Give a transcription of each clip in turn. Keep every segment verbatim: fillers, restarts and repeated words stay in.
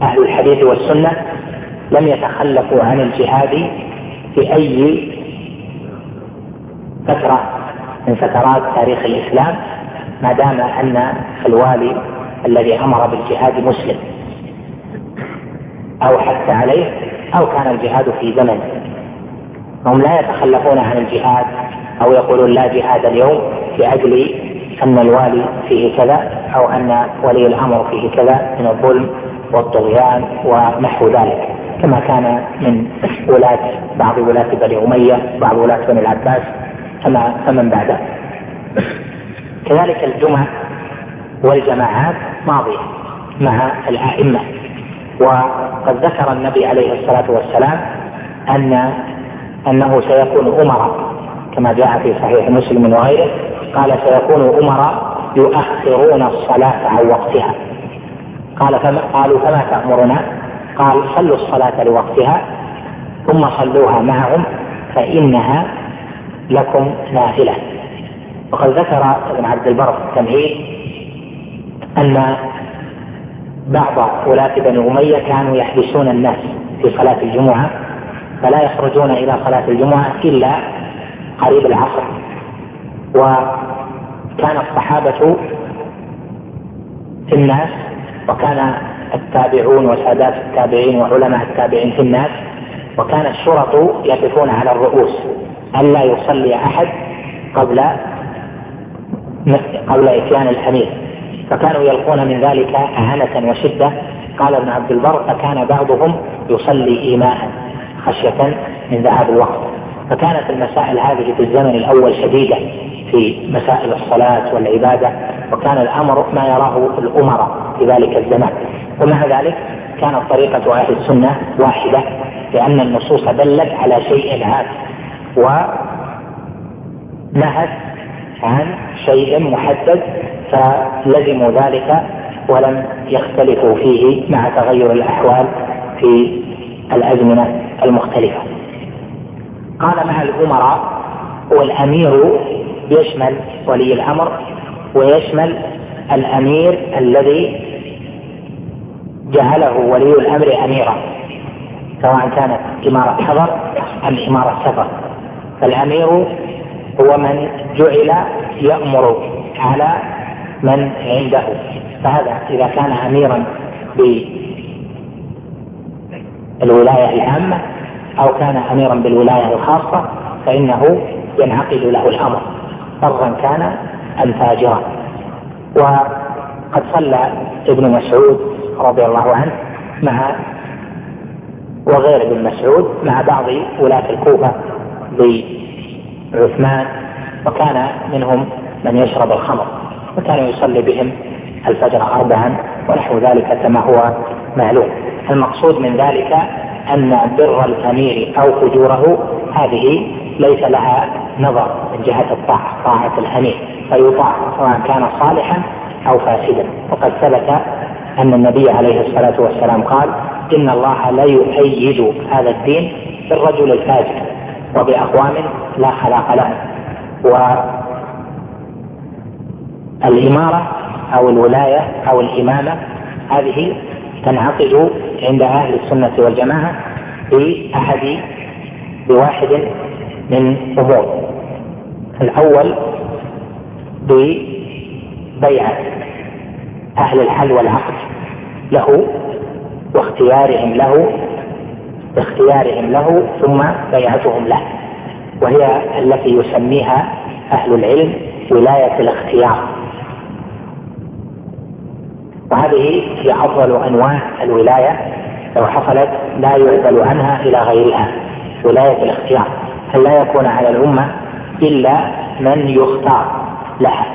أهل الحديث والسنة لم يتخلفوا عن الجهاد في أي فترة من فترات تاريخ الإسلام، ما دام أن الوالي الذي أمر بالجهاد مسلم أو حث عليه أو كان الجهاد في زمن. هم لا يتخلفون عن الجهاد أو يقولون لا جهاد اليوم لأجل أن الوالي فيه كذا أو أن ولي الأمر فيه كذا من الظلم والطغيان ونحو ذلك، كما كان من ولاة بعض ولاة بني أمية بعض ولاة بني العباس كما فمن بعده. كذلك الجمع والجماعات ماضية مع الأئمة، وقد ذكر النبي عليه الصلاة والسلام أن أنه سيكون أمراء كما جاء في صحيح مسلم وغيره، قال سيكون أمراء يؤخرون الصلاة عن وقتها. قال فما قالوا فما تأمرنا؟ قال صلوا الصلاة لوقتها ثم صلوها معهم فإنها لكم نافلة. وقد ذكر ابن عبد البر في التمهيد أن بعض ولاة بني أمية كانوا يحبسون الناس في صلاة الجمعة فلا يخرجون إلى صلاة الجمعة إلا قريب العصر، وكان الصحابة في الناس وكان التابعون وسادات التابعين وعلماء التابعين في الناس، وكان الشرط يقفون على الرؤوس ألا يصلي أحد قبل قبل إتيان الأمير، فكانوا يلقون من ذلك أهانة وشدة. قال ابن عبد البر فكان بعضهم يصلي إيماء خشية من ذهاب الوقت. فكانت المسائل هذه في الزمن الأول شديدة في مسائل الصلاة والعبادة، وكان الأمر ما يراه الأمراء في ذلك الزمان. ومع ذلك كانت طريقة أهل السنة واحدة، لأن النصوص دلت على شيء عام ونهت عن شيء محدد فلزموا ذلك ولم يختلفوا فيه مع تغير الأحوال في الأزمنة المختلفة. قال مع الأمراء والأمير يشمل ولي الأمر ويشمل الأمير الذي جعله ولي الأمر أميرا، سواء كانت إمارة حضر أم إمارة سفر. فالأمير هو من جعل يأمر على من عنده، فهذا إذا كان أميرا بالولاية العامة أو كان أميرا بالولاية الخاصة فإنه ينعقد له الأمر برا كان أم فاجرا. وقد صلى ابن مسعود رضي الله عنه مع وغير ابن مسعود مع بعض ولاة الكوفة بعثمان، وكان منهم من يشرب الخمر، وكان يصلي بهم الفجر أربعا ونحو ذلك كما هو معلوم. المقصود من ذلك أن بر الأمير أو فجوره هذه ليس لها نظر من جهة الطاعة، طاعة الأمير فيطاع سواء كان صالحا أو فاسدا. وقد ثبت أن النبي عليه الصلاة والسلام قال إن الله لا يؤيد هذا الدين بالرجل الفاجر وبأقوام لا خلاق لهم. والإمارة أو الولاية أو الإمامة هذه تنعقد عند أهل السنة والجماعة بأحد بواحد من أمور. الأول ببيعة أهل الحل والعقد له واختيارهم له باختيارهم له ثم بيعتهم له، وهي التي يسميها أهل العلم ولاية الاختيار، وهذه هي أفضل أنواع الولاية لو حصلت لا يعدل عنها إلى غيرها. ولاية الاختيار أن لا يكون على الأمة إلا من يختار لها.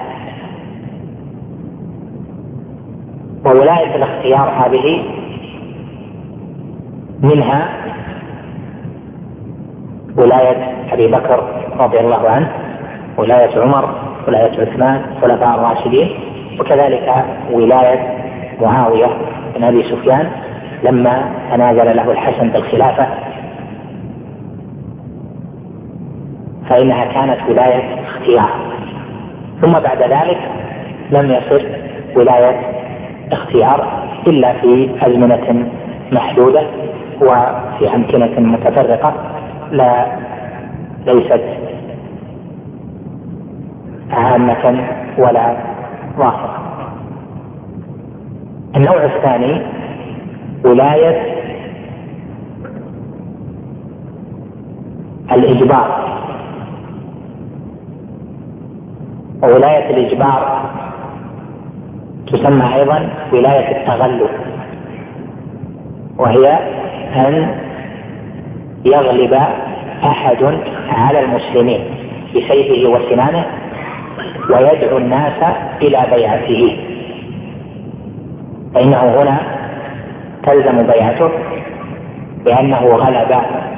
وولاية الاختيار هذه منها ولاية أبي بكر رضي الله عنه، ولاية عمر، ولاية عثمان خلفاء الراشدين، وكذلك ولاية معاوية بن أبي سفيان لما تنازل له الحسن بالخلافة، فإنها كانت ولاية اختيار. ثم بعد ذلك لم يصل ولاية اختيار إلا في أزمنة محدودة وفي أمكنة متفرقة لا ليست عامة ولا ظاهرة. النوع الثاني ولاية الإجبار. وولاية الإجبار تسمى أيضا ولاية التغلب، وهي أن يغلب أحد على المسلمين بسيفه وسنانه ويدعو الناس إلى بيعته، فإنه هنا تلزم بيعته لأنه غلب،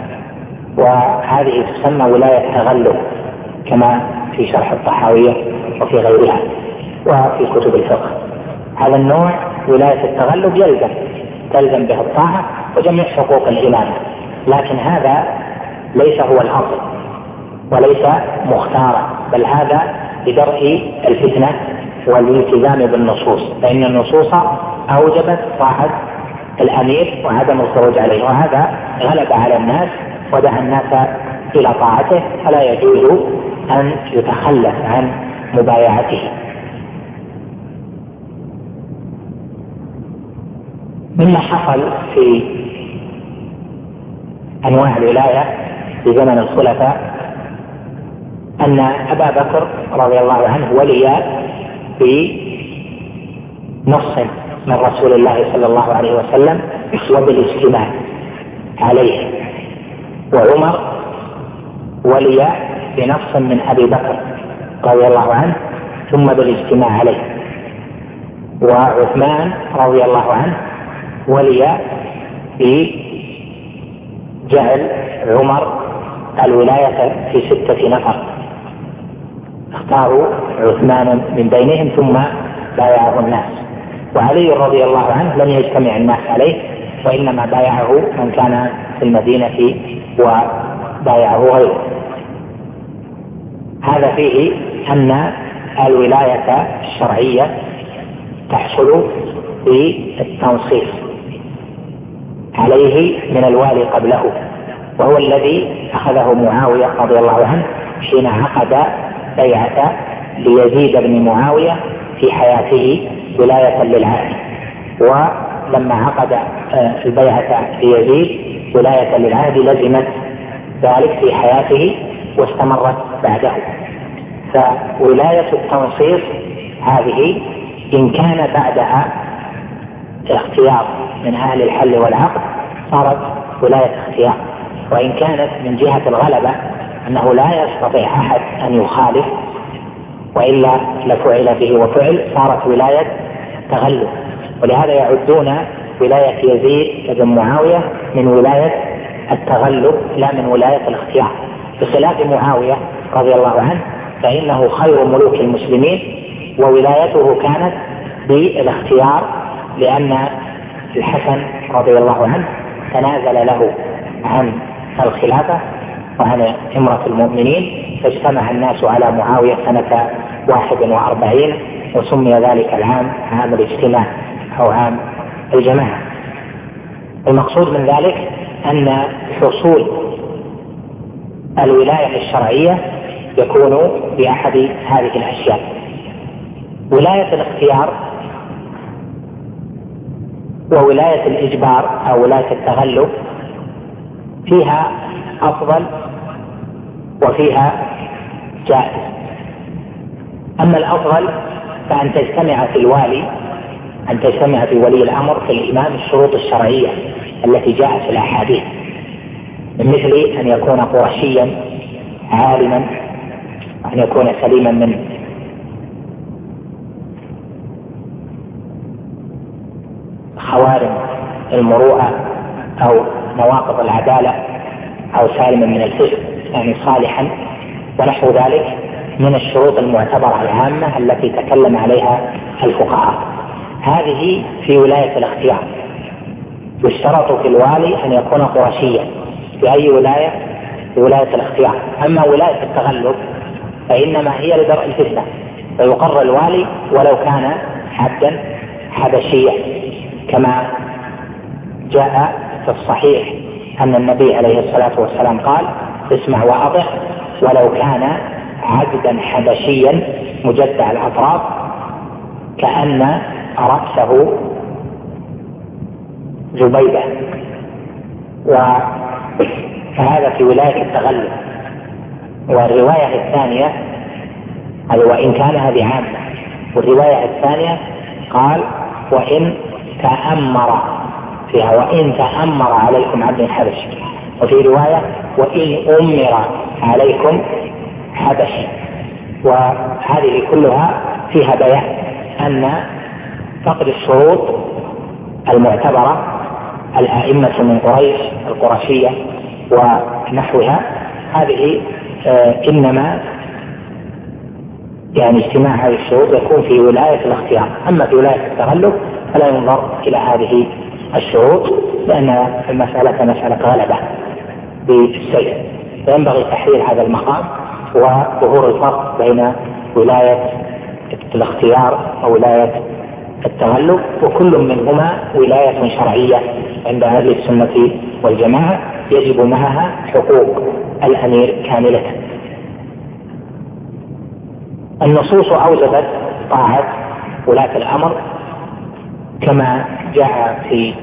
وهذه تسمى ولاية تغلب كما في شرح الطحاوية وفي غيرها وفي كتب الفقه. هذا النوع ولاية التغلب يلزم تلزم به الطاعة وجميع حقوق الإمامة، لكن هذا ليس هو الأصل وليس مختارا، بل هذا لدرء الفتنة والالتزام بالنصوص، فإن النصوص أوجبت طاعة الأمير وعدم الخروج عليه، وهذا غلب على الناس ودعا الناس إلى طاعته، فلا يجوز أن يتخلف عن مبايعته. مما حصل في أنواع الولاية في زمن الخلفاء أن أبا بكر رضي الله عنه ولي بنص من رسول الله صلى الله عليه وسلم وبالاجتماع عليه، وعمر ولي بنص من أبي بكر رضي الله عنه ثم بالاجتماع عليه، وعثمان رضي الله عنه ولي بجعل عمر الولاية في ستة نفر، اختاروا عثمان من بينهم ثم بايعه الناس، وعلي رضي الله عنه لم يجتمع الناس عليه وإنما بايعه من كان في المدينة وبايعه غيره. هذا فيه أن الولاية الشرعية تحصل بالتنصيص عليه من الوالي قبله، وهو الذي أخذه معاوية رضي الله عنه حين عقد بيعة ليزيد بن معاوية في حياته ولاية للعهد، ولما عقد البيعة ليزيد ولاية للعهد لزمت ذلك في حياته واستمرت بعده. فولاية التنصيص هذه إن كان بعدها اختيار من أهل الحل والعقد صارت ولاية اختيار، وإن كانت من جهة الغلبة أنه لا يستطيع أحد أن يخالف وإلا لفعل به وفعل صارت ولاية تغلب. ولهذا يعدون ولاية يزيد بن معاوية من ولاية التغلب لا من ولاية الاختيار، بخلاف معاوية رضي الله عنه فإنه خير ملوك المسلمين وولايته كانت بالاختيار، لأن الحسن رضي الله عنه تنازل له عن الخلافة وعن إمرة المؤمنين، فاجتمع الناس على معاوية سنة واحد وأربعين وسمي ذلك العام عام الاجتماع أو عام الجماعة. المقصود من ذلك أن حصول الولاية الشرعية يكون بأحد هذه الأشياء. ولاية الاختيار وولاية الإجبار أو ولاية التغلب فيها أفضل وفيها جائز. أما الأفضل فأن تجتمع في الوالي أن تجتمع في ولي الأمر في الإمام الشروط الشرعية التي جاءت في الأحاديث، من مثل أن يكون قرشيا عالما، وأن يكون سليما من خوارم المروءة أو نواقض العدالة، أو سالما من الفسق يعني صالحا ونحو ذلك من الشروط المعتبرة العامة التي تكلم عليها الفقهاء. هذه في ولاية الاختيار. يشترط في الوالي أن يكون قرشيا في أي ولاية؟ في ولاية الاختيار. أما ولاية التغلب فإنما هي لدرء الفتنة، فيقر الوالي ولو كان حدا حبشية، كما جاء في الصحيح أن النبي عليه الصلاة والسلام قال: اسمع وأطع ولو كان عبدا حبشيا مجدع الأطراف كأن رأسه زبيدة. وهذا في ولاية التغلب. والرواية الثانية هذه وإن كان هذه عامة، والرواية الثانية قال: وإن تأمر فيها وإن تأمر عليكم عبد حبشي، وفي رواية وإن أمر عليكم حبشي. وهذه كلها فيها بيان أن فقد الشروط المعتبرة الأئمة من قريش القرشية ونحوها هذه آه إنما يعني اجتماع هذه الشروط يكون في ولاية الاختيار. أما في ولاية التغلب فلا ينظر إلى هذه الشروط، لأن المسألة مسألة غلبة بالسيف، فينبغي تحرير هذا المقام وظهور الفرق بين ولاية الاختيار وولاية التغلب، وكل منهما ولاية شرعية عند أهل السنة والجماعة يجب معها حقوق الأمير كاملة. النصوص أوجبت طاعة ولاة الأمر كما جاء في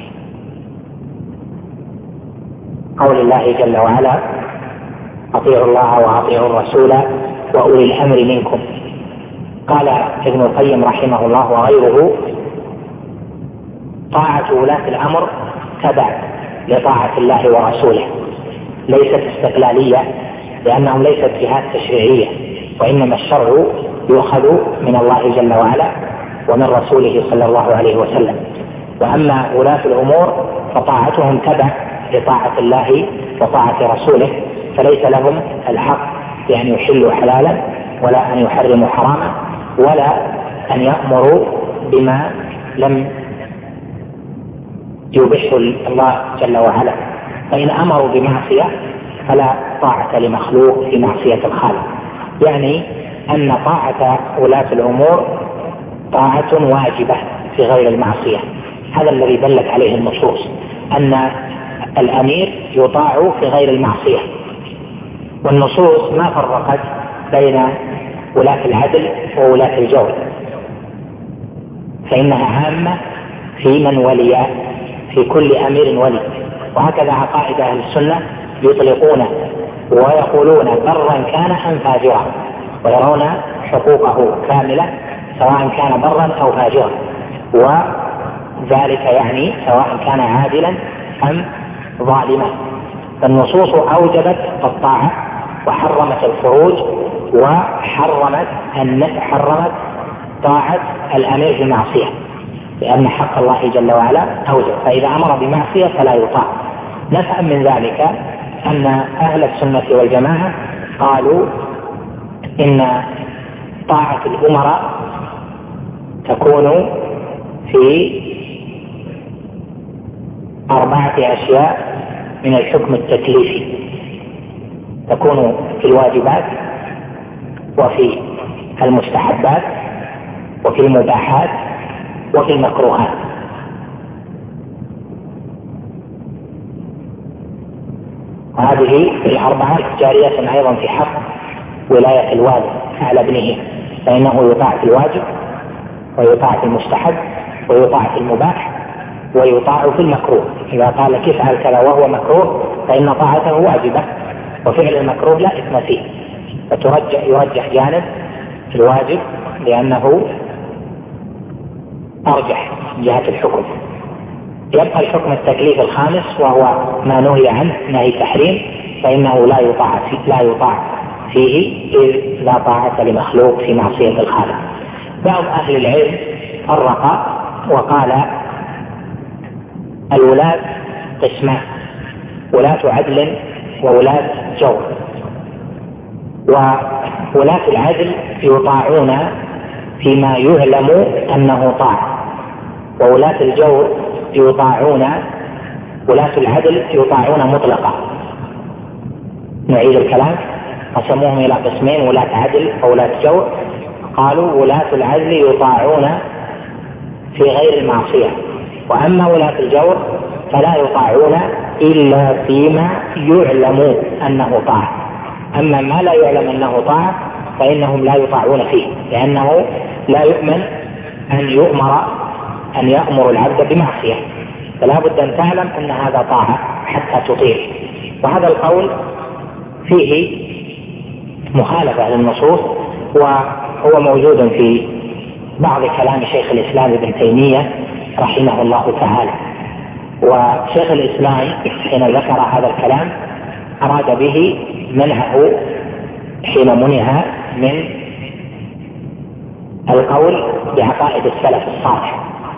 قول الله جل وعلا: أطيعوا الله وأطيعوا الرسول وأولي الأمر منكم. قال ابن القيم رحمه الله وغيره: طاعة ولاة الأمر تبع لطاعة الله ورسوله، ليست استقلالية، لأنهم ليست جهات تشريعية، وإنما الشرع يؤخذ من الله جل وعلا ومن رسوله صلى الله عليه وسلم. وأما ولاة الأمور فطاعتهم تبع لطاعة الله وطاعة رسوله، فليس لهم الحق بأن يحلوا حلالا ولا أن يحرموا حراما ولا أن يأمروا بما لم يبحه الله جل وعلا. فإن أمروا بمعصية فلا طاعة لمخلوق في معصية الخالق، يعني أن طاعة ولاة الأمور طاعة واجبة في غير المعصية. هذا الذي دلت عليه النصوص، أن الأمير يطاع في غير المعصية. والنصوص ما فرقت بين ولاة العدل وولاة الجور، فإنها عامة في من ولي، في كل أمير ولي. وهكذا عقائد أهل السنة يطلقون ويقولون برا كان أم فاجرا، ويرون حقوقه كاملة سواء كان برا أو فاجرا، وذلك يعني سواء كان عادلا أم ظالما. فالنصوص أوجبت الطاعة وحرمت الخروج وحرمت أن حرمت طاعة الأمير في المعصية، لأن حق الله جل وعلا أوجب، فإذا أمر بمعصية فلا يطاع. نفهم من ذلك أن أهل السنة والجماعة قالوا إن طاعة الأمراء تكون في أربعة أشياء من الحكم التكليفي، تكون في الواجبات وفي المستحبات وفي المباحات وفي المكروهات. وهذه الأربعة جارية أيضا في حق ولاية الوالد على ابنه، فإنه يطاع في الواجب ويطاع في المستحب ويطاع في المباح ويطاع في المكروه. إذا قال لك افعل كذا وهو مكروه فإن طاعته واجبة، وفعل المكروه لا إثم فيه، فترجح يرجح جانب الواجب لأنه أرجح جهة الحكم. يبقى الحكم التكليف الخامس وهو ما نهي عنه نهي تحريم، فإنه لا يطاع فيه لا يطاع فيه إذ لا طاعة لمخلوق في معصية الخالق. بعض أهل العلم فرق وقال الولاة قسمان: ولاة عدل وولاة جور. وولاة العدل يطاعون فيما يعلم أنه طاعة، وولاة الجور يطاعون ولاة العدل يطاعون مطلقا. نعيد الكلام: قسموهم إلى قسمين: ولاة عدل وولاة جور. قالوا ولاة العدل يطاعون في غير المعصية. وأما ولاة الجور فلا يطاعون إلا فيما يعلم أنه طاعة، أما ما لا يعلم أنه طاعة فإنهم لا يطاعون فيه، لأنه لا يؤمن أن يؤمر أن يأمر العبد بمعصية، فلا بد أن تعلم أن هذا طاعة حتى تطيع. وهذا القول فيه مخالفة للنصوص، وهو موجود في بعض كلام شيخ الإسلام ابن تيمية رحمه الله تعالى. وشيخ الإسلام حين ذكر هذا الكلام أراد به منعه حين منع من القول بعقائد السلف الصالح.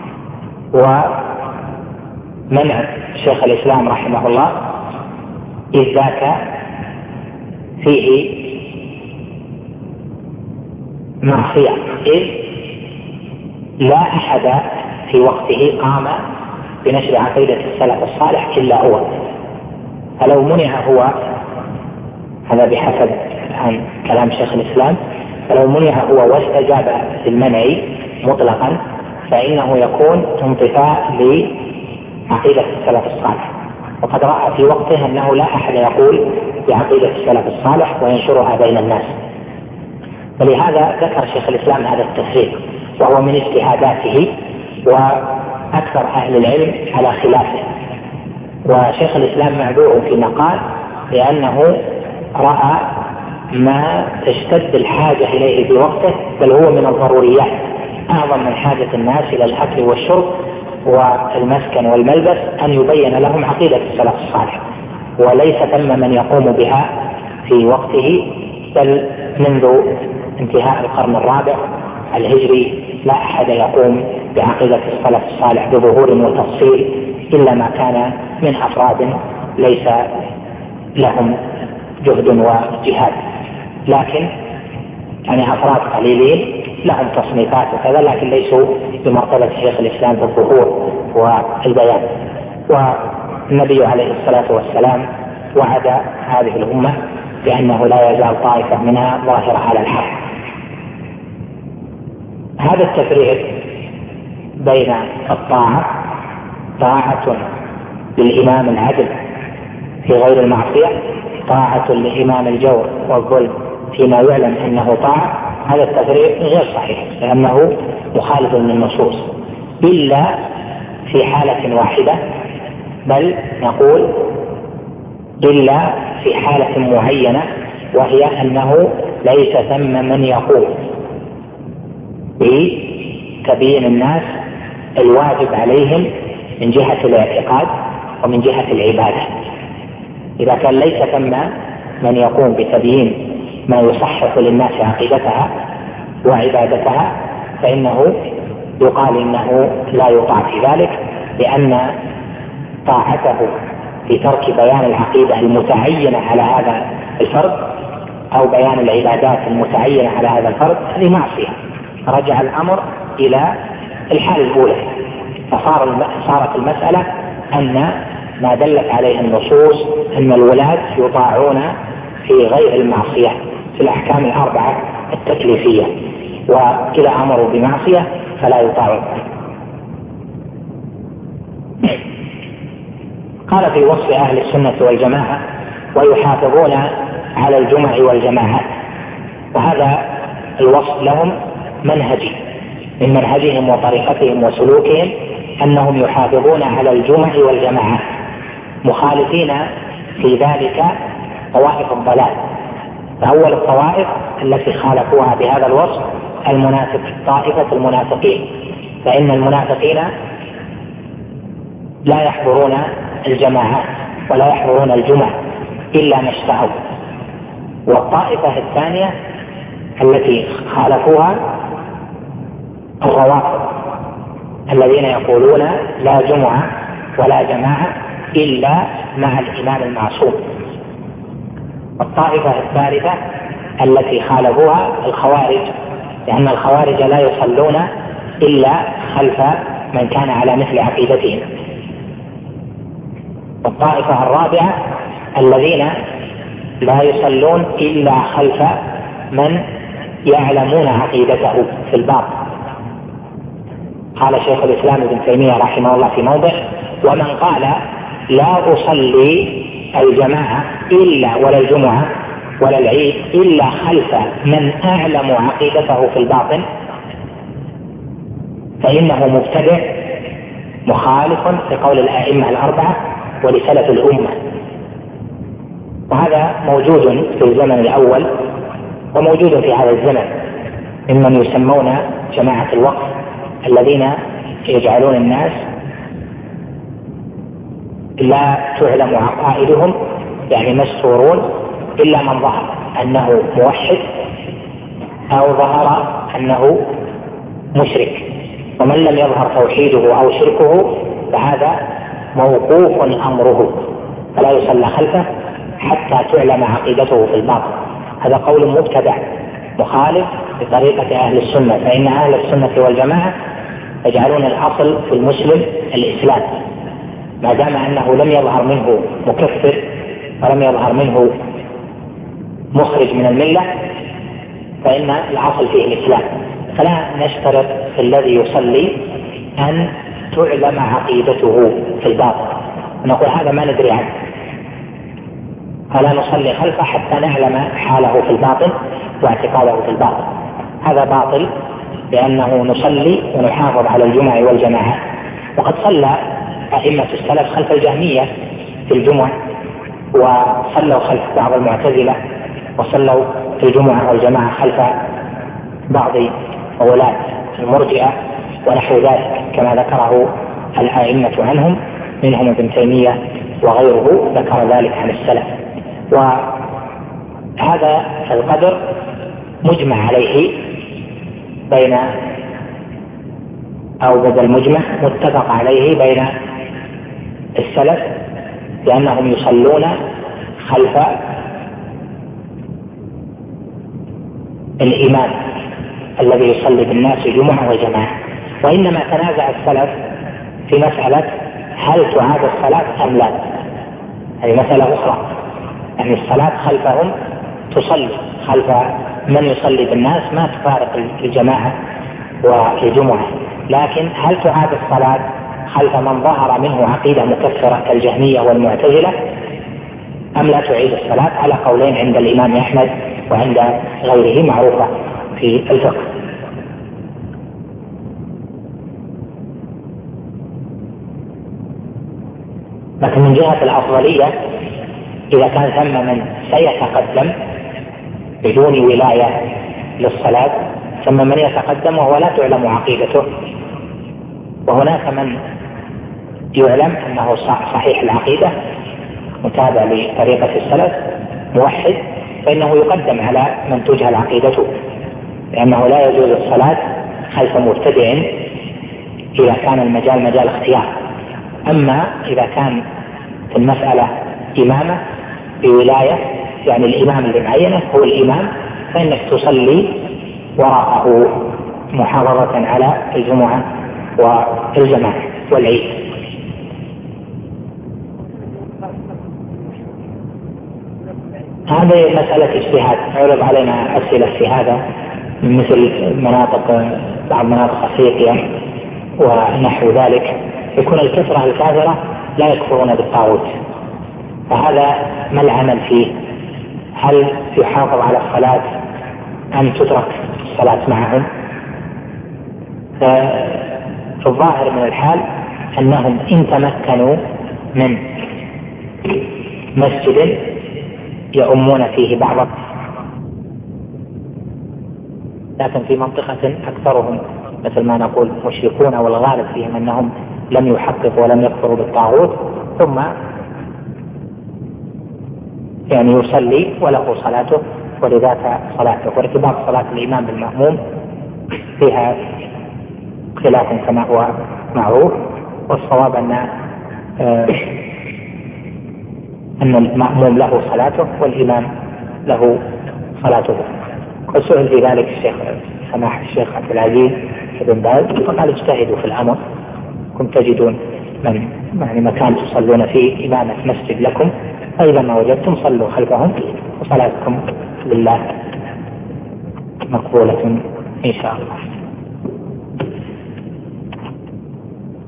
ومنع شيخ الإسلام رحمه الله إذ ذاك فيه معصية، إذ لا أحد في وقته قام بنشر عقيدة السلف الصالح إلا هو، فلو منع هو، هذا بحسب عن كلام شيخ الإسلام، فلو منع هو واستجاب للمنع مطلقا فإنه يكون انطفاء لعقيدة السلف الصالح. وقد رأى في وقته أنه لا أحد يقول بعقيدة السلف الصالح وينشرها بين الناس، ولهذا ذكر شيخ الإسلام هذا التفريق، وهو من اجتهاداته وأكثر أهل العلم على خلافه. وشيخ الإسلام معذور فيما قال لأنه رأى ما تشتد الحاجة إليه في وقته، بل هو من الضروريات أعظم من حاجة الناس إلى الأكل والشرب والمسكن والملبس أن يبين لهم عقيدة السلف الصالح، وليس ثم من يقوم بها في وقته، بل منذ انتهاء القرن الرابع الهجري لا أحد يقوم بعقيدة السلف الصالح بظهور وتفصيل إلا ما كان من أفراد ليس لهم جهد وجهاد، لكن يعني أفراد قليلين لهم تصنيفات وكذا، لكن ليسوا بمرتبة شيخ الإسلام في الظهور والبيان. والنبي عليه الصلاة والسلام وعد هذه الأمة بأنه لا يزال طائفة منها ظاهرة على الحق. هذا التفريق بين الطاعة، طاعة للإمام العدل في غير المعصية، طاعة لإمام الجور والظلم فيما يعلم أنه طاعة، هذا التفريق غير صحيح لأنه مخالف للنصوص، إلا في حالة واحدة، بل نقول إلا في حالة معينة، وهي أنه ليس ثم من يقول بتبيين الناس الواجب عليهم من جهة الاعتقاد ومن جهة العبادة. إذا كان ليس ثم من يقوم بتبيين ما يصحح للناس عقيدتها وعبادتها فإنه يقال إنه لا يطاع في ذلك، لأن طاعته في ترك بيان العقيدة المتعينة على هذا الفرد أو بيان العبادات المتعينة على هذا الفرد هذه معصية. رجع الأمر إلى الحال الأولى، فصار صارت المسألة أن ما دلت عليه النصوص أن الولاة يطاعون في غير المعصية في الأحكام الأربعة التكليفية، وإذا أمروا بمعصية فلا يطاعون. قال في وصف أهل السنة والجماعة ويحافظون على الجمع والجماعات، وهذا الوصف لهم منهجي من منهجهم وطريقتهم وسلوكهم أنهم يحافظون على الجمع والجماعات، مخالفين في ذلك طوائف الضلال. فأول الطوائف التي خالفوها بهذا الوصف المنافق، طائفة المنافقين، فإن المنافقين لا يحضرون الجماعات ولا يحضرون الجمع إلا ما اشتهوا. والطائفة الثانية التي خالفوها الروافض الذين يقولون لا جمعة ولا جماعة إلا مع الإمام المعصوم. الطائفة الثالثة التي خالفوها الخوارج، لأن الخوارج لا يصلون إلا خلف من كان على مثل عقيدتهم. والطائفة الرابعة الذين لا يصلون إلا خلف من يعلمون عقيدته في الباطن. قال شيخ الإسلام ابن تيمية رحمه الله في موضع: ومن قال لا أصلي الجماعة إلا ولا الجمعة ولا العيد إلا خلف من أعلم عقيدته في الباطن فإنه مبتدع مخالف لقول الأئمة الأربعة ولسلف الأمة. وهذا موجود في الزمن الأول وموجود في هذا الزمن ممن يسمون جماعة الوقف، الذين يجعلون الناس لا تعلم عقائدهم، يعني مستورون إلا من ظهر أنه موحد أو ظهر أنه مشرك، ومن لم يظهر توحيده أو شركه فهذا موقوف أمره فلا يصلى خلفه حتى تعلم عقيدته في الباطن. هذا قول مبتدع مخالف لطريقة أهل السنة، فإن أهل السنة والجماعة يجعلون الأصل في المسلم الإسلام ما دام أنه لم يظهر منه مكفر ولم يظهر منه مخرج من الملة، فإن الأصل فيه الإسلام. فلا نشترط في الذي يصلي أن تعلم عقيدته في الباطن، نقول هذا ما ندري عنه فلا نصلي خلفه حتى نعلم حاله في الباطن واعتقاده في الباطن. هذا باطل، لأنه نصلي ونحافظ على الجمع والجماعة. وقد صلى أئمة السلف خلف الجهمية في الجمعة، وصلوا خلف بعض المعتزلة، وصلوا في الجمعة والجماعة خلف بعض ولاة المرجئة ونحو ذلك كما ذكره الأئمة عنهم، منهم ابن تيمية وغيره ذكر ذلك عن السلف. وهذا القدر مجمع عليه بين أو بدل مجمع متفق عليه بين السلف، لأنهم يصلون خلف الإمام الذي يصلي بالناس جمعة وجماعة. وإنما تنازع السلف في مسألة هل تعاد الصلاة أم لا، هذه مسألة أخرى، يعني الصلاة خلفهم تصلي خلف من يصلي بالناس ما تفارق الجماعة والجمعة، لكن هل تعاد الصلاة خلف من ظهر منه عقيدة مكفرة كالجهمية والمعتزلة أم لا تعيد الصلاة؟ على قولين عند الإمام أحمد وعند غيره معروفة في الفقه. لكن من جهة الأفضلية إذا كان ثم من سيتقدم بدون ولاية للصلاة ثم من يتقدم وهو لا تعلم عقيدته، وهناك من يعلم أنه صحيح العقيدة متابع لطريقة السلف موحد، فإنه يقدم على من تجهل عقيدته، لأنه لا يجوز الصلاة خلف مبتدع إذا كان المجال مجال اختيار. أما إذا كان في المسألة إمامة بولاية، يعني الإمام اللي معينه هو الإمام، فإنك تصلي وراءه محافظة على الجمعة والجماعة والعيد. هذه مسألة اجتهاد، عرض علينا أسئلة في هذا مثل مناطق بعض مناطق أفريقيا ونحو ذلك، يكون الكثرة الكافرة لا يكفرون بالطاغوت، فهذا ما العمل فيه؟ هل يحافظ على الصلاة أم تترك الصلاة معهم؟ فالظاهر من الحال أنهم إن تمكنوا من مسجد يؤمون فيه بعض، لكن في منطقة أكثرهم مثل ما نقول مشركون والغالب فيهم أنهم لم يحققوا ولم يكفروا بالطاغوت، ثم يعني يصلي وله صلاته ولذاك صلاته. وارتباط صلاة الإمام بالمأموم فيها خلاف كما هو معروف، والصواب أن آه أن المأموم له صلاته والإمام له صلاته. وسئل في ذلك الشيخ سماح الشيخ عبد العزيز بن باز فقال اجتهدوا في الأمر، كنتم تجدون من يعني مكان تصلون فيه إمامة مسجد لكم، فإذا ما وجدتم صلوا خلفهم وصلاتكم لله مقبولة إن شاء الله.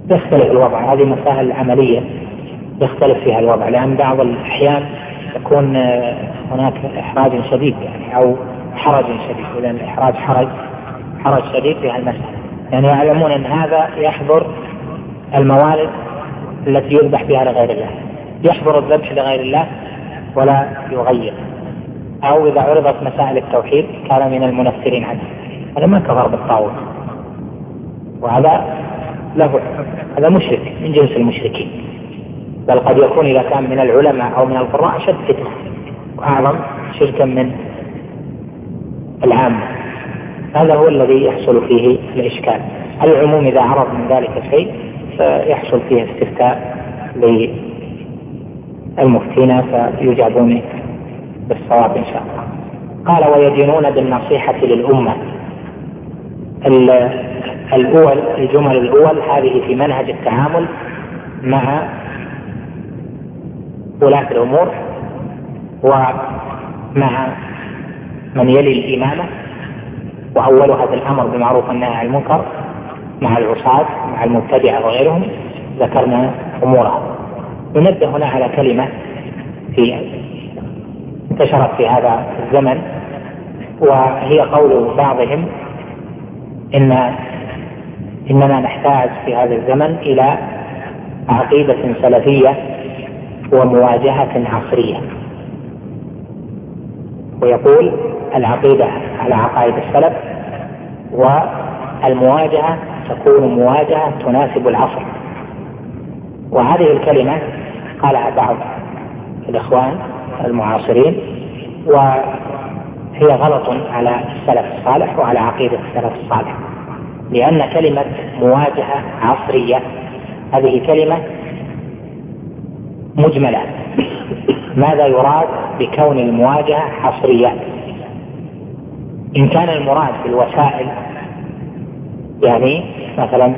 يختلف الوضع. هذه مسائل عملية يختلف فيها الوضع، لأن بعض الأحيان يكون هناك إحراج شديد يعني أو حرج شديد. إذا الإحراج حرج حرج شديد في هالمسألة، يعني يعلمون أن هذا يحضر الموالد التي يذبح بها لغير الله، يحضر الذبح لغير الله ولا يغير. أو إذا عرضت مسائل التوحيد كان من المنفرين عنه، هذا ما كفر بالطاغوت، وهذا له هذا مشرك من جنس المشركين، بل قد يكون إذا كان من العلماء أو من القراء أشد فتنة وأعظم شركا من العامة. هذا هو الذي يحصل فيه الإشكال. العموم إذا عرض من ذلك شيء فيحصل فيه استفتاء للمفتين فيجابون بالصواب إن شاء الله. قال ويدينون بالنصيحة للأمة. الأول الجمل الأول هذه في منهج التعامل مع ولاة الأمور ومع من يلي الإمامة، وأول هذا الأمر بالمعروف والنهي عن المنكر مع العصاة مع المبتدعة وغيرهم ذكرنا أمورها. ونبدأ هنا على كلمة في انتشرت في هذا الزمن، وهي قول بعضهم إن إننا نحتاج في هذا الزمن إلى عقيدة سلفية ومواجهة عصرية. ويقول العقيدة على عقائد السلف، والمواجهة تكون مواجهة تناسب العصر. وهذه الكلمة قالها بعض الإخوان المعاصرين، وهي غلط على السلف الصالح وعلى عقيدة السلف الصالح، لأن كلمة مواجهة عصرية هذه كلمة مجملة. ماذا يراد بكون المواجهة عصرية؟ إن كان المراد في الوسائل يعني مثلا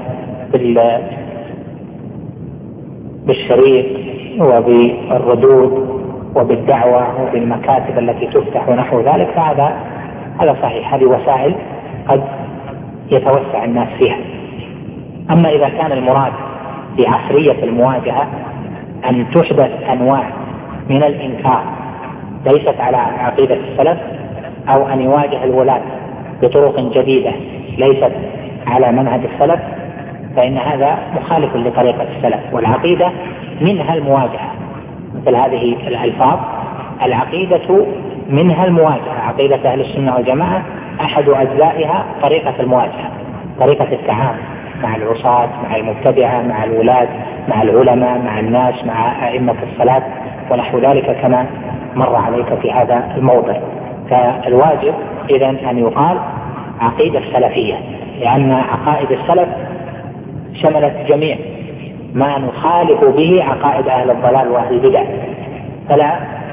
بالشريط وبالردود وبالدعوة وبالمكاتب التي تفتح ونحو ذلك فهذا هذا صحيح، هذه وسائل قد يتوسع الناس فيها. أما إذا كان المراد بعصرية المواجهة أن تحدث أنواع من الإنكار ليست على عقيدة السلف، أو أن يواجه الولاة بطرق جديدة ليست على منهج السلف، فإن هذا مخالف لطريقة السلف. والعقيدة منها المواجهة، مثل هذه الألفاظ العقيدة منها المواجهة. عقيدة أهل السنة والجماعة أحد أجزائها طريقة المواجهة، طريقة التعامل مع العصاة مع المبتدعة مع الولاة مع العلماء مع الناس مع أئمة الصلاة ونحو ذلك كما مر عليك في هذا الموضع. فالواجب إذن أن يقال عقيدة سلفية، لأن عقائد السلف شملت جميع ما نخالف به عقائد أهل الضلال وأهل البدع، فلا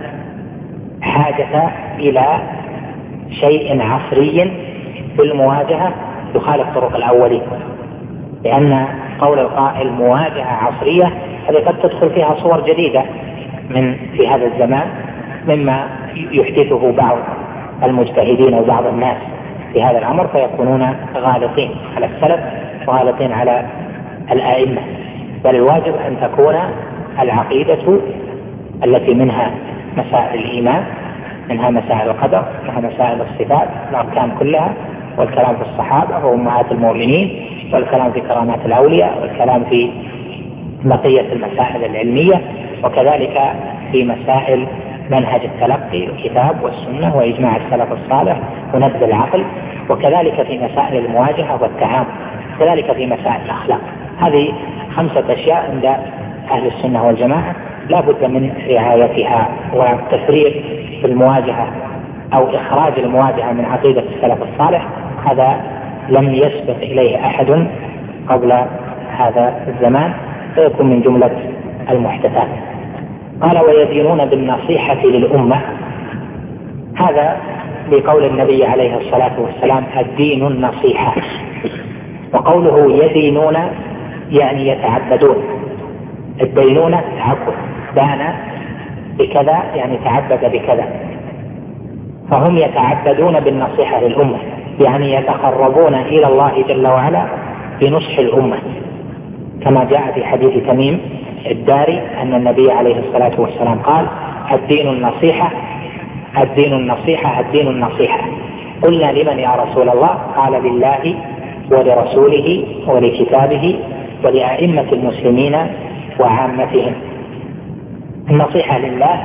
حاجة إلى شيء عصري في المواجهة يخالف طرق الأولين، لأن قول القائل مواجهة عصرية هذه قد تدخل فيها صور جديدة من في هذا الزمان مما يحدثه بعض المجتهدين وبعض الناس في هذا الأمر، فيكونون غالطين على السلف وغالطين على الأئمة. بل الواجب أن تكون العقيدة التي منها مسائل الإيمان، منها مسائل القدر، منها مسائل الصفات الأركان كلها، والكلام في الصحابة وأمهات المؤمنين، والكلام في كرامات الأولياء، والكلام في بقية المسائل العلمية، وكذلك في مسائل منهج التلقي الكتاب والسنة وإجماع السلف الصالح ونبذ العقل، وكذلك في مسائل المواجهة والتعامل، كذلك في مسائل الأخلاق. هذه خمسة أشياء عند أهل السنة والجماعة لا بد من رعايتها، والتفريط في المواجهة أو إخراج المواجهة من عقيدة السلف الصالح هذا لم يسبق إليه أحد قبل هذا الزمان، فيكون من جملة المحدثات. قال ويدينون بالنصيحة للأمة، هذا بقول النبي عليه الصلاة والسلام الدين النصيحة. وقوله يدينون يعني يتعبدون، الدينونة تعبد، دان بكذا يعني تعبد بكذا، فهم يتعبدون بالنصيحة للأمة، يعني يتقربون إلى الله جل وعلا بنصح الأمة. كما جاء في حديث تميم الداري أن النبي عليه الصلاة والسلام قال: الدين النصيحة الدين النصيحة الدين النصيحة. قلنا: لمن يا رسول الله؟ قال: لله ولرسوله ولكتابه ولأئمة المسلمين وعامتهم. النصيحة لله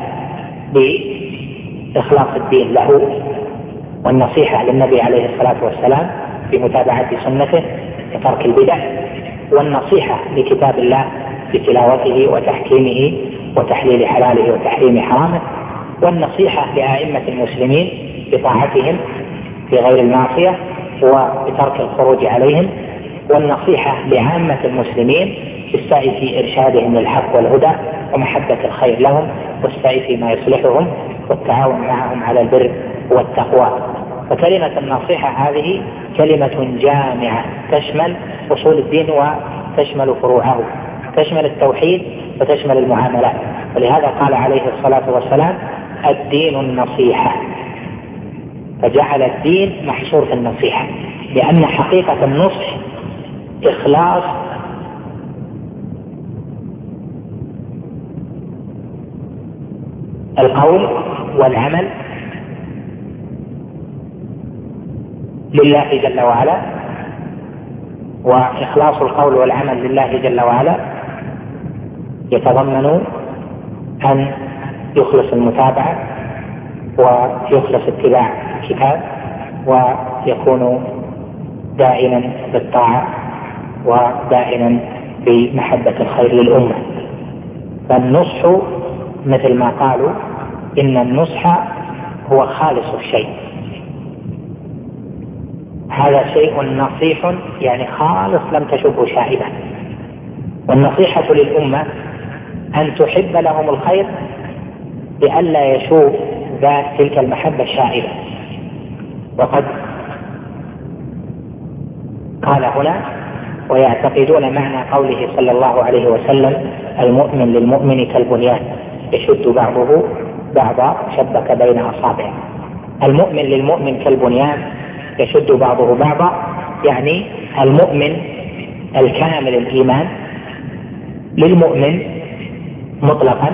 بإخلاص الدين له، والنصيحة للنبي عليه الصلاة والسلام بمتابعة سنته وترك البدع، والنصيحة لكتاب الله بتلاوته وتحكيمه وتحليل حلاله وتحريم حرامه، والنصيحة لأئمة المسلمين بطاعتهم في غير المعصية وبترك الخروج عليهم، والنصيحة لعامة المسلمين بالسعي في إرشادهم للحق والهدى ومحبة الخير لهم والسعي فيما يصلحهم والتعاون معهم على البر والتقوى. فكلمة النصيحة هذه كلمة جامعة تشمل أصول الدين وتشمل فروعه، تشمل التوحيد وتشمل المعاملات. ولهذا قال عليه الصلاة والسلام: الدين النصيحة، فجعل الدين محصور في النصيحة، لأن حقيقة النصح إخلاص القول والعمل لله جل وعلا، وإخلاص القول والعمل لله جل وعلا يتضمن أن يخلص المتابعة ويخلص اتباع الكتاب ويكون دائما بالطاعة ودائما بمحبة الخير للأمة. فالنصح مثل ما قالوا إن النصح هو خالص الشيء، هذا شيء نصيح يعني خالص لم تشبه شائبة. والنصيحة للأمة أن تحب لهم الخير لئلا يشوب ذات تلك المحبة الشائبة. وقد قال هنا: ويعتقدون معنى قوله صلى الله عليه وسلم: المؤمن للمؤمن كالبنيان يشد بعضه بعضا شبك بين أصابعه. المؤمن للمؤمن كالبنيان يشد بعضه بعضا، يعني المؤمن الكامل الإيمان للمؤمن مطلقا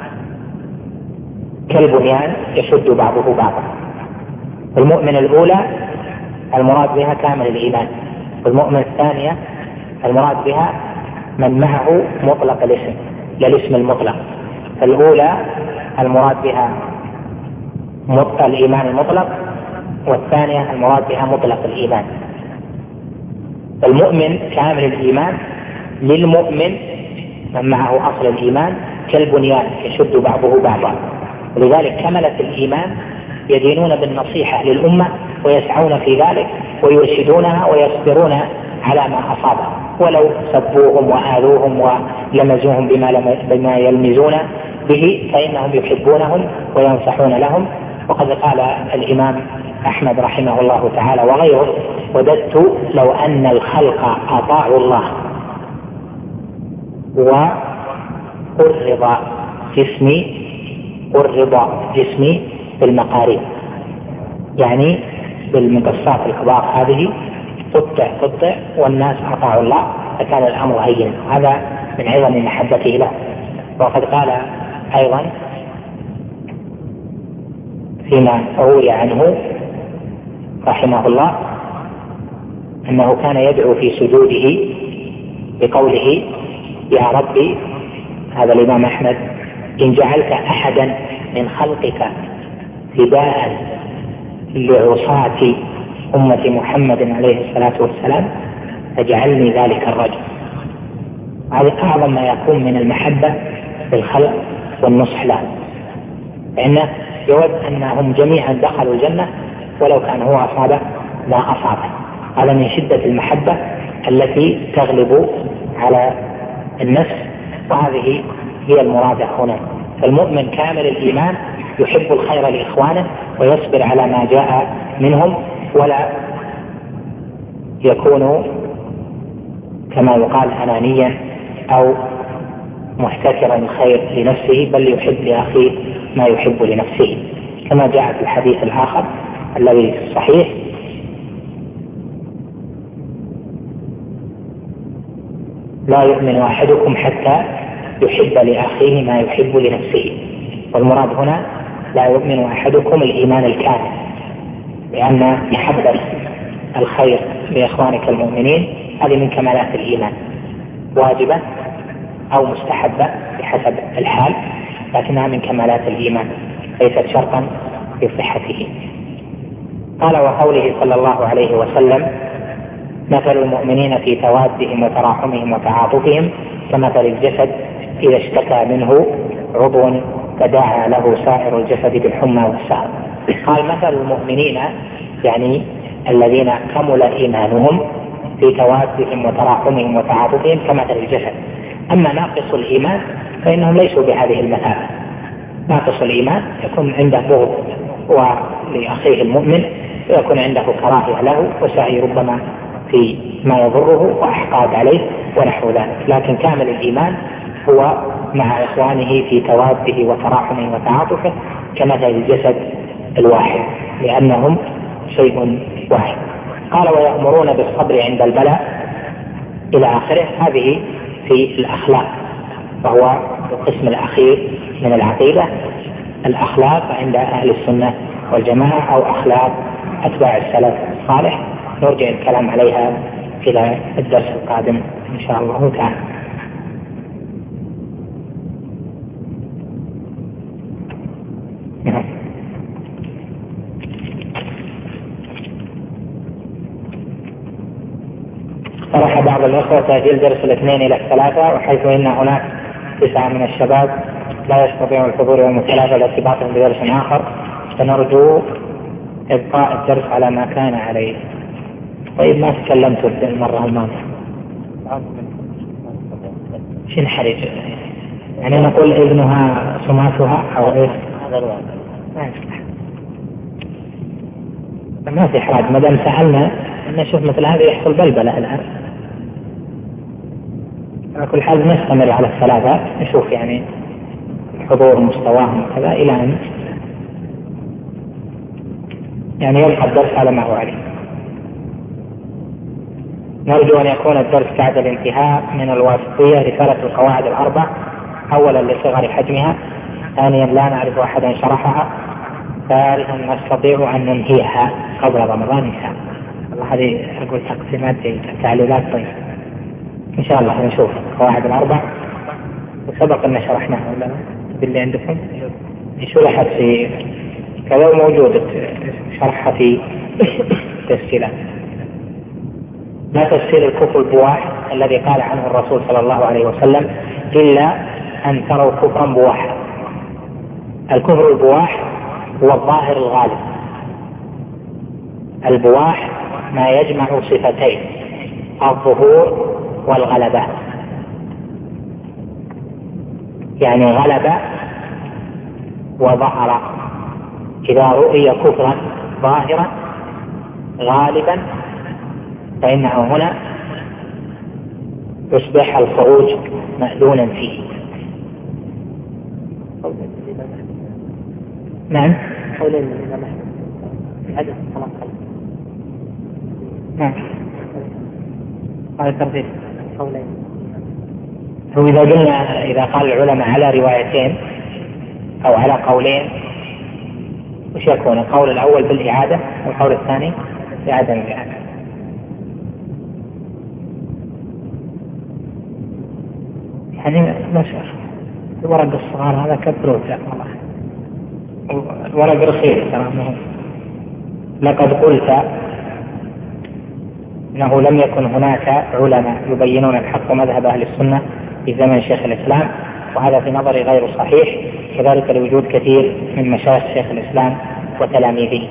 كالبنيان يشد بعضه بعضا. المؤمن الأولى المراد بها كامل الإيمان، والمؤمن الثانية المراد بها من معه مطلق الاسم للاسم المطلق. الأولى المراد بها مطلق الإيمان المطلق، والثانية المراد بها مطلق الإيمان. المؤمن كامل الإيمان للمؤمن من معه أصل الإيمان كالبنيان يشد بعضه بعضا. ولذلك كملة الإيمان يدينون بالنصيحة للأمة ويسعون في ذلك ويرشدونها ويصبرون على ما أصابه، ولو سبوهم وآذوهم ولمزوهم بما, بما يلمزون به فإنهم يحبونهم وينصحون لهم. وقد قال الإمام أحمد رحمه الله تعالى وغيره: وددت لو أن الخلق أطاعوا الله وقرض جسمي قرض جسمي بالمقاريض، يعني بالمقصات الكبار هذه قطع قطع والناس أطاعوا الله فكان الأمر هين. هذا من عظم محبته له. وقد قال أيضا فيما روي عنه رحمه الله أنه كان يدعو في سجوده بقوله: يا ربي، هذا الإمام أحمد، إن جعلت أحدا من خلقك فداء لعصاة أمة محمد عليه الصلاة والسلام فاجعلني ذلك الرجل. هذا أعظم ما يكون من المحبة للخلق والنصح له، لأنه يود أنهم جميعا دخلوا الجنة ولو كان هو أصابه لا أصابه. هذا من شدة المحبة التي تغلب على النفس، وهذه هي المرادة هنا. فالمؤمن كامل الإيمان يحب الخير لإخوانه ويصبر على ما جاء منهم، ولا يكون كما يقال أنانيا أو محتكرا الخير لنفسه، بل يحب لأخيه ما يحب لنفسه، كما جاء في الحديث الآخر الذي في الصحيح: لا يؤمن أحدكم حتى يحب لأخيه ما يحب لنفسه. والمراد هنا لا يؤمن أحدكم الإيمان الكامل، لأن محبة الخير لإخوانك المؤمنين هذه من كمالات الإيمان، واجبة أو مستحبة بحسب الحال، لكنها من كمالات الإيمان ليست شرطا في صحته. قال: وقوله صلى الله عليه وسلم: مثل المؤمنين في توادهم وتراحمهم وتعاطفهم كمثل الجسد إذا اشتكى منه عضو تداعى له سائر الجسد بالحمى والسهر. قال: مثل المؤمنين يعني الذين كمل إيمانهم في توادهم وتراحمهم وتعاطفهم كمثل الجسد. أما ناقص الإيمان فإنهم ليسوا بهذه المثابة. ناقص الإيمان يكون عنده بغض ولأخيه المؤمن، ويكون عنده كراهية له وسعي ربما في ما يضره وأحقاد عليه ونحو ذلك. لكن كامل الإيمان هو مع إخوانه في تواده وتراحمه وتعاطفه كمثل الجسد الواحد، لأنهم شيء واحد. قال: ويأمرون بالصبر عند البلاء إلى آخره. هذه في الأخلاق، وهو القسم الأخير من العقيدة، الأخلاق عند أهل السنة والجماعة أو أخلاق أتباع السلف الصالح. نرجع الكلام عليها إلى الدرس القادم إن شاء الله تعالى. نعم. طرح بعض الأخوة تأجيل درس الاثنين إلى الثلاثة، وحيث إن هناك تسعة من الشباب لا يستطيعون الحضور يوم الثلاثاء لارتباطهم بدرس آخر، فنرجو إبقاء الدرس على ما كان عليه. طيب، ما تكلمت المرة الماضية، شن حرج يعني نقول ابنها سماتها أو إيه؟ هذا الواقع ما في حرج، ما دام سألنا نشوف مثل هذا يحصل بلبلة الآن. على كل حال نستمر على الثلاثة، نشوف يعني حضور مستواهم وكذا إلى أن يعني يبقى الدرس على ما هو عليه. نرجو أن يكون الدرس بعد الانتهاء من الواسطية رسالة القواعد الأربع، أولا لصغر حجمها، ثانيا لا نعرف أحدا شرحها، ثالثا نستطيع أن ننهيها قبل رمضان إن شاء الله. والله هذه أقول تقسيمات جيدة، تعليلات طيبة إن شاء الله. نشوف القواعد الأربع، وسبق أن شرحناها ولا باللي عندكم شرحت في كذا موجودة شرحها في تسجيلات. لا تفسير الكفر البواح الذي قال عنه الرسول صلى الله عليه وسلم: إلا أن تروا كفرا بواحا. الكفر البواح هو الظاهر الغالب. البواح ما يجمع صفتين: الظهور والغلبة. يعني غلب وظهر. إذا رؤي كفرا ظاهرا غالبا فإنه هنا يصبح الخروج مأذونا فيه. نعم. نعم. هذا ترتيب قولين. هو إذا قلنا إذا قال العلماء على روايتين أو على قولين، وش يكون؟ القول الأول بالإعادة والقول الثاني بعدم الإعادة. يعني ما شاء الورق الصغار هذا كبروه والله، الورق رخيص ترى. لقد قلت إنه لم يكن هناك علماء يبينون الحق مذهب أهل السنة في زمن شيخ الإسلام، وهذا في نظري غير صحيح، كذلك لوجود كثير من مشايخ شيخ الإسلام وتلاميذه.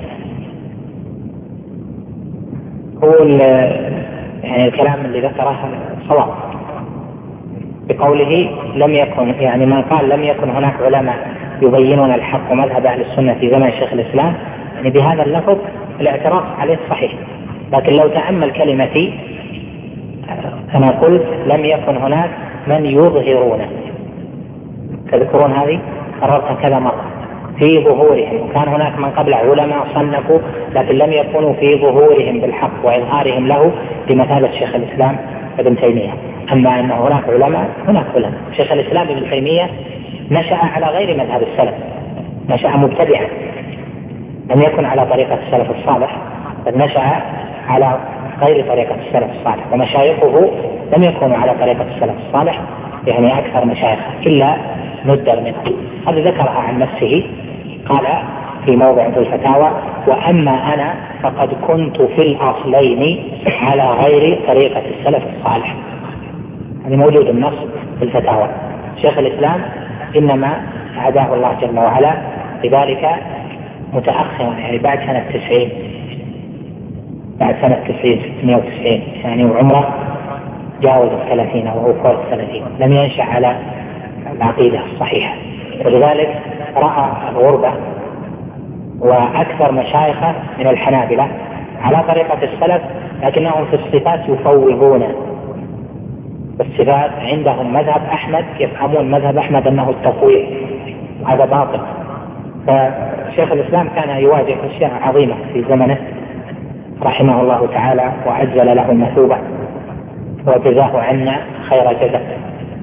هو يعني الكلام اللي ذكره صواب بقوله لم يكن، يعني من قال لم يكن هناك علماء يبينون الحق مذهب أهل السنة في زمن شيخ الإسلام، يعني بهذا اللفظ الاعتراف عليه صحيح. لكن لو تأمل كلمتي أنا قلت لم يكن هناك من يظهرونه، تذكرون هذه قررتها كذا مرة، في ظهورهم. وكان هناك من قبل علماء صنفوا لكن لم يكونوا في ظهورهم بالحق وإظهارهم له بمثابة شيخ الإسلام ابن تيمية. أما أن هناك علماء هناك علماء. شيخ الإسلام ابن تيمية نشأ على غير مذهب السلف، نشأ مبتدعا، لم يكن على طريقة السلف الصالح، بل نشأ على غير طريقة السلف الصالح، ومشايخه لم يكونوا على طريقة السلف الصالح، يعني أكثر مشايخه إلا ندر منه. هذا ذكرها عن نفسه، قال في موضع في الفتاوى: وأما أنا فقد كنت في الأصلين على غير طريقة السلف الصالح. هذا موجود النص في الفتاوى. شيخ الإسلام إنما هداه الله جل وعلا بذلك متأخرا، يعني بعد سنة تسعين، بعد سنة تسعين ستمائة وتسعين، يعني وعمره جاوز الثلاثين وهو فوق الثلاثين، لم ينشأ على العقيدة الصحيحة، ولذلك رأى الغربة. وأكثر مشايخه من الحنابلة على طريقة السلف، لكنهم في الصفات يفوضون. الصفات عندهم مذهب أحمد، يفهمون مذهب أحمد أنه التفويض، وهذا باطل. فشيخ الإسلام كان يواجه أشياء عظيمة في زمنه رحمه الله تعالى، وعجل له المثوبة وجزاه عنا خير جزاء.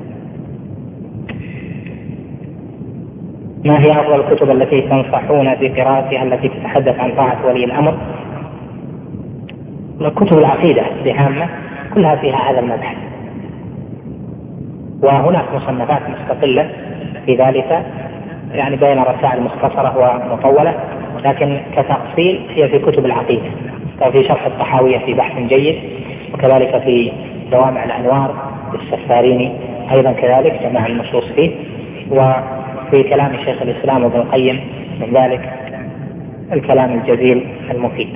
ما هي أفضل الكتب التي تنصحون بقراءتها التي تتحدث عن طاعة ولي الأمر؟ كتب العقيدة بعامة كلها فيها هذا المبحث، وهناك مصنفات مستقلة في ذلك، يعني بين رسائل مختصرة ومطولة، لكن كتفصيل هي في كتب العقيدة، في شرح الطحاوية في بحث جيد، وكذلك في دوامع الأنوار للسفاريني أيضا كذلك جمع النصوص فيه، وفي كلام شيخ الإسلام ابن القيم من ذلك الكلام الجزيل المفيد.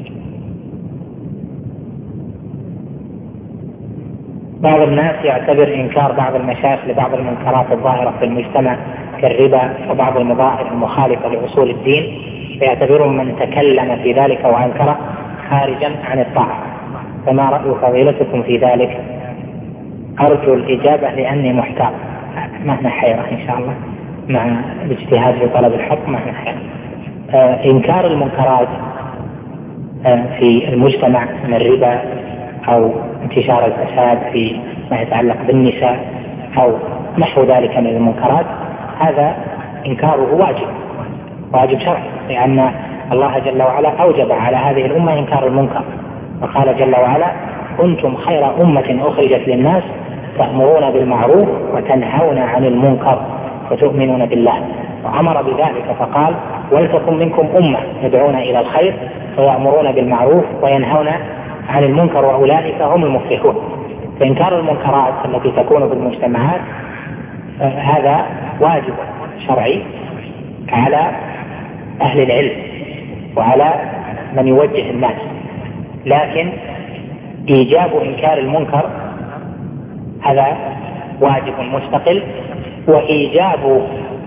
بعض الناس يعتبر إنكار بعض المشايخ لبعض المنكرات الظاهرة في المجتمع كالربا وبعض المظاهر المخالفة لأصول الدين، فيعتبر من تكلم في ذلك وأنكره خارجا عن الطاعة، فما رأي فضيلتكم في ذلك؟ أرجو الإجابة لأني محتار. مهنا حيرة إن شاء الله مع الاجتهاد في طلب الحق، مهنا حيرة. آه إنكار المنكرات آه في المجتمع من الربا أو انتشار الفساد في ما يتعلق بالنساء أو نحو ذلك من المنكرات، هذا إنكاره واجب، واجب شرعي، لأن الله جل وعلا أوجب على هذه الأمة إنكار المنكر، وقال جل وعلا: كنتم خير أمة أخرجت للناس تأمرون بالمعروف وتنهون عن المنكر وتؤمنون بالله. وأمر بذلك فقال: ولتكن منكم أمة يدعون إلى الخير ويأمرون بالمعروف وينهون عن المنكر وأولئك هم المفلحون. فإنكار المنكرات التي تكون في المجتمعات هذا واجب شرعي على أهل العلم وعلى من يوجه الناس، لكن إيجاب إنكار المنكر هذا واجب مستقل، وإيجاب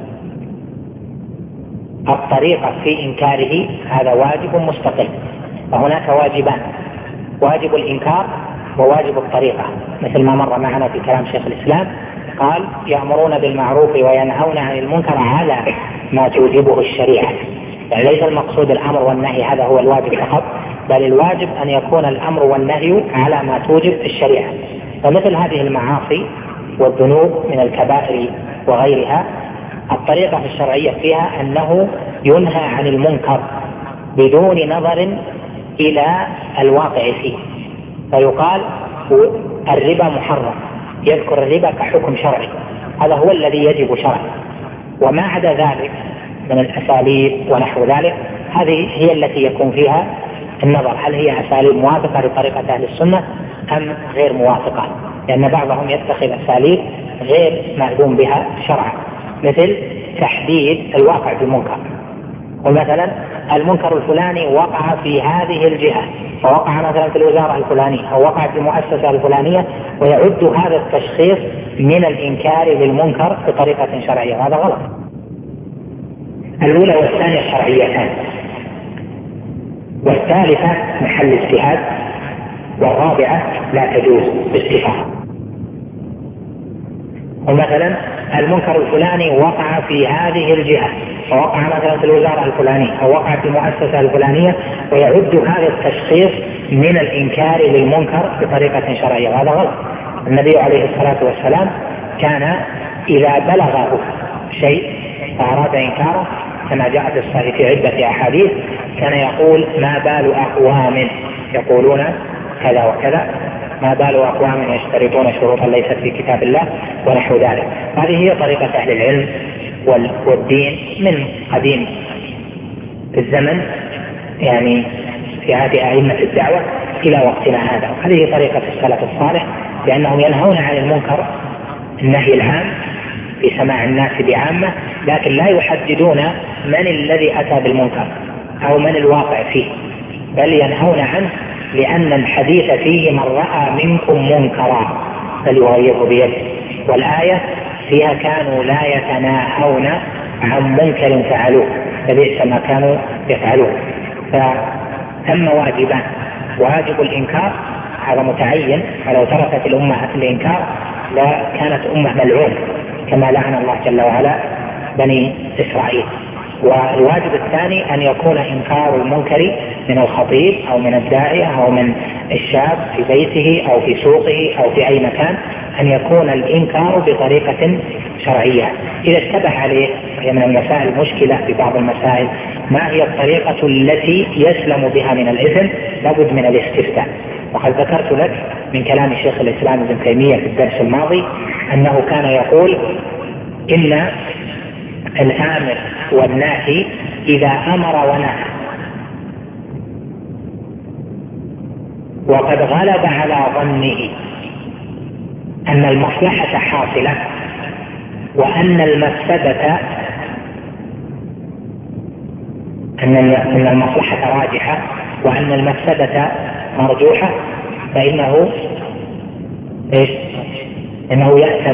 الطريقة في إنكاره هذا واجب مستقل. فهناك واجبان: واجب الإنكار وواجب الطريقة، مثل ما مر معنا في كلام شيخ الإسلام، قال: يأمرون بالمعروف وينهون عن المنكر على ما توجبه الشريعة. يعني ليس المقصود الأمر والنهي هذا هو الواجب فقط، بل الواجب أن يكون الأمر والنهي على ما توجب الشريعة. فمثل هذه المعاصي والذنوب من الكبائر وغيرها، الطريقة الشرعية فيها أنه ينهى عن المنكر بدون نظر إلى الواقع فيه، فيقال الربا محرم، يذكر الربا كحكم شرعي، هذا هو الذي يجب شرعا. وما عدا ذلك من الأساليب ونحو ذلك، هذه هي التي يكون فيها النظر، هل هي أساليب موافقة لطريقة أهل السنة أم غير موافقة، لأن بعضهم يتخذ أساليب غير مأذون بها شرعا، مثل تحديد الواقع بالمنكر. ومثلا المنكر الفلاني وقع في هذه الجهة، ووقع مثلا في الوزارة الفلانية أو وقع في المؤسسة الفلانية، ويعد هذا التشخيص من الإنكار للمنكر بطريقة شرعية، هذا غلط. الأولى والثانية شرعيتان، والثالثة محل اجتهاد، والرابعة لا تجوز باتفاق. ومثلا المنكر الفلاني وقع في هذه الجهة، ووقع مثلا في الوزارة الفلانية أو وقع في المؤسسة الفلانية، ويعد هذا التشخيص من الإنكار للمنكر بطريقة شرعية، وهذا غلط. النبي عليه الصلاة والسلام كان إذا بلغه شيء فأراد إنكاره كما جاء في عدة أحاديث كان يقول ما بال أقوام يقولون كذا وكذا، ما بال أقوام يشترطون شروطا ليست في كتاب الله ونحو ذلك. هذه هي طريقة أهل العلم والدين من قديم الزمن، يعني في عهد أئمة الدعوة إلى وقتنا هذا. هذه طريقة السلف الصالح، لأنهم ينهون عن المنكر النهي العام في سماع الناس بعامة، لكن لا يحددون من الذي أتى بالمنكر أو من الواقع فيه، بل ينهون عنه لأن الحديث فيه من رأى منكم منكرا فليغيره بيده، والآية فيها كانوا لا يتناهون عن منكر فعلوه فبئس ما كانوا يفعلون. فثم واجبان: واجب الإنكار هذا متعين، ولو تركت الأمة الإنكار لا كانت أمة ملعونة كما لعن الله جل وعلا بني إسرائيل. والواجب الثاني أن يكون إنكار المنكر من الخطيب أو من الداعية أو من الشاب في بيته أو في سوقه أو في أي مكان، أن يكون الإنكار بطريقة شرعية. إذا اشتبه عليه، هي من المسائل المشكلة في بعض المسائل، ما هي الطريقة التي يسلم بها من الإثم؟ لابد من الاستفتاء. وقد ذكرت لك من كلام شيخ الإسلام ابن تيمية في الدرس الماضي أنه كان يقول إن الآمر والناهي إذا أمر ونهى وقد غلب على ظنه أن المصلحة حاصلة وأن المفسدة أن المصلحة راجحة وأن المفسدة مرجوحة، فإنه إيش؟ إنه يأثم.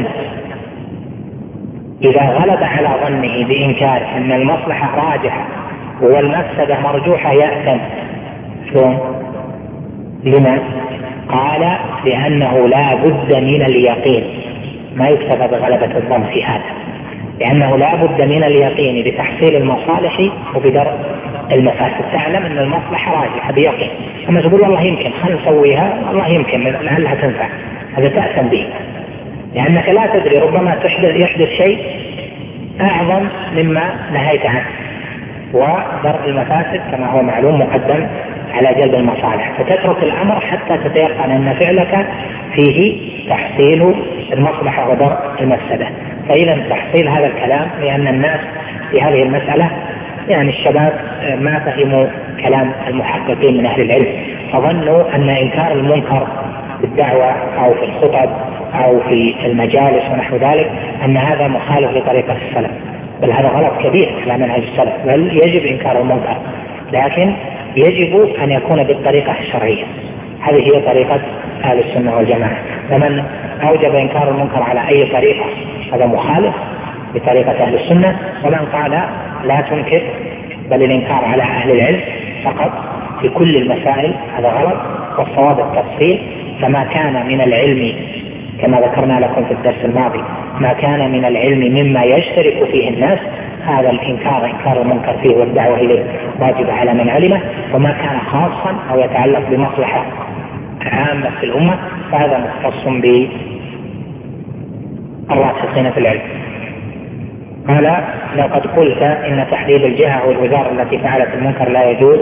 إذا غلب على ظنه بإنكار أن المصلحة راجحة والمفسدة مرجوحة يأثم. شلون؟ لما؟ قال لأنه لا بد من اليقين، ما يكتفى بغلبة الظن في هذا، لأنه لا بد من اليقين بتحصيل المصالح وبدرء المفاسد. تعلم أن المصلحة راجحة بيقين، أما تقول والله يمكن خلنا نسويها، والله يمكن لعلها تنفع، هذا تأثم به، لأنك لا تدري، ربما تحدث يحدث شيء أعظم مما نهيت عنه، ودرء المفاسد كما هو معلوم مقدم على جلب المصالح، فتترك الأمر حتى تتيقن أن فعلك فيه تحصيل المصلحة ودرء المفسدة. فإذا تحصيل هذا الكلام، لأن الناس في هذه المسألة يعني الشباب ما فهموا كلام المحققين من أهل العلم، فظنوا أن إنكار المنكر في الدعوة أو في الخطب أو في المجالس ونحو ذلك أن هذا مخالف لطريقة السلف، بل هذا غلط كبير على منهج السلف، بل يجب إنكار المنكر، لكن يجب أن يكون بالطريقة الشرعية. هذه هي طريقة أهل السنة والجماعة. فمن أوجب إنكار المنكر على أي طريقة هذا مخالف بطريقة أهل السنة، ومن قال لا تنكر بل الإنكار على أهل العلم فقط في كل المسائل هذا غلط. والصواب التفصيل، فما كان من العلم كما ذكرنا لكم في الدرس الماضي، ما كان من العلم مما يشترك فيه الناس، هذا الإنكار إنكار المنكر فيه والدعوة إليه واجب على من علمه. وما كان خاصا أو يتعلق بمصلحة عامة في الأمة فهذا مختص بالراسخين في العلم. قال لقد قلت إن تحديد الجهة أو الوزارة التي فعلت المنكر لا يجوز،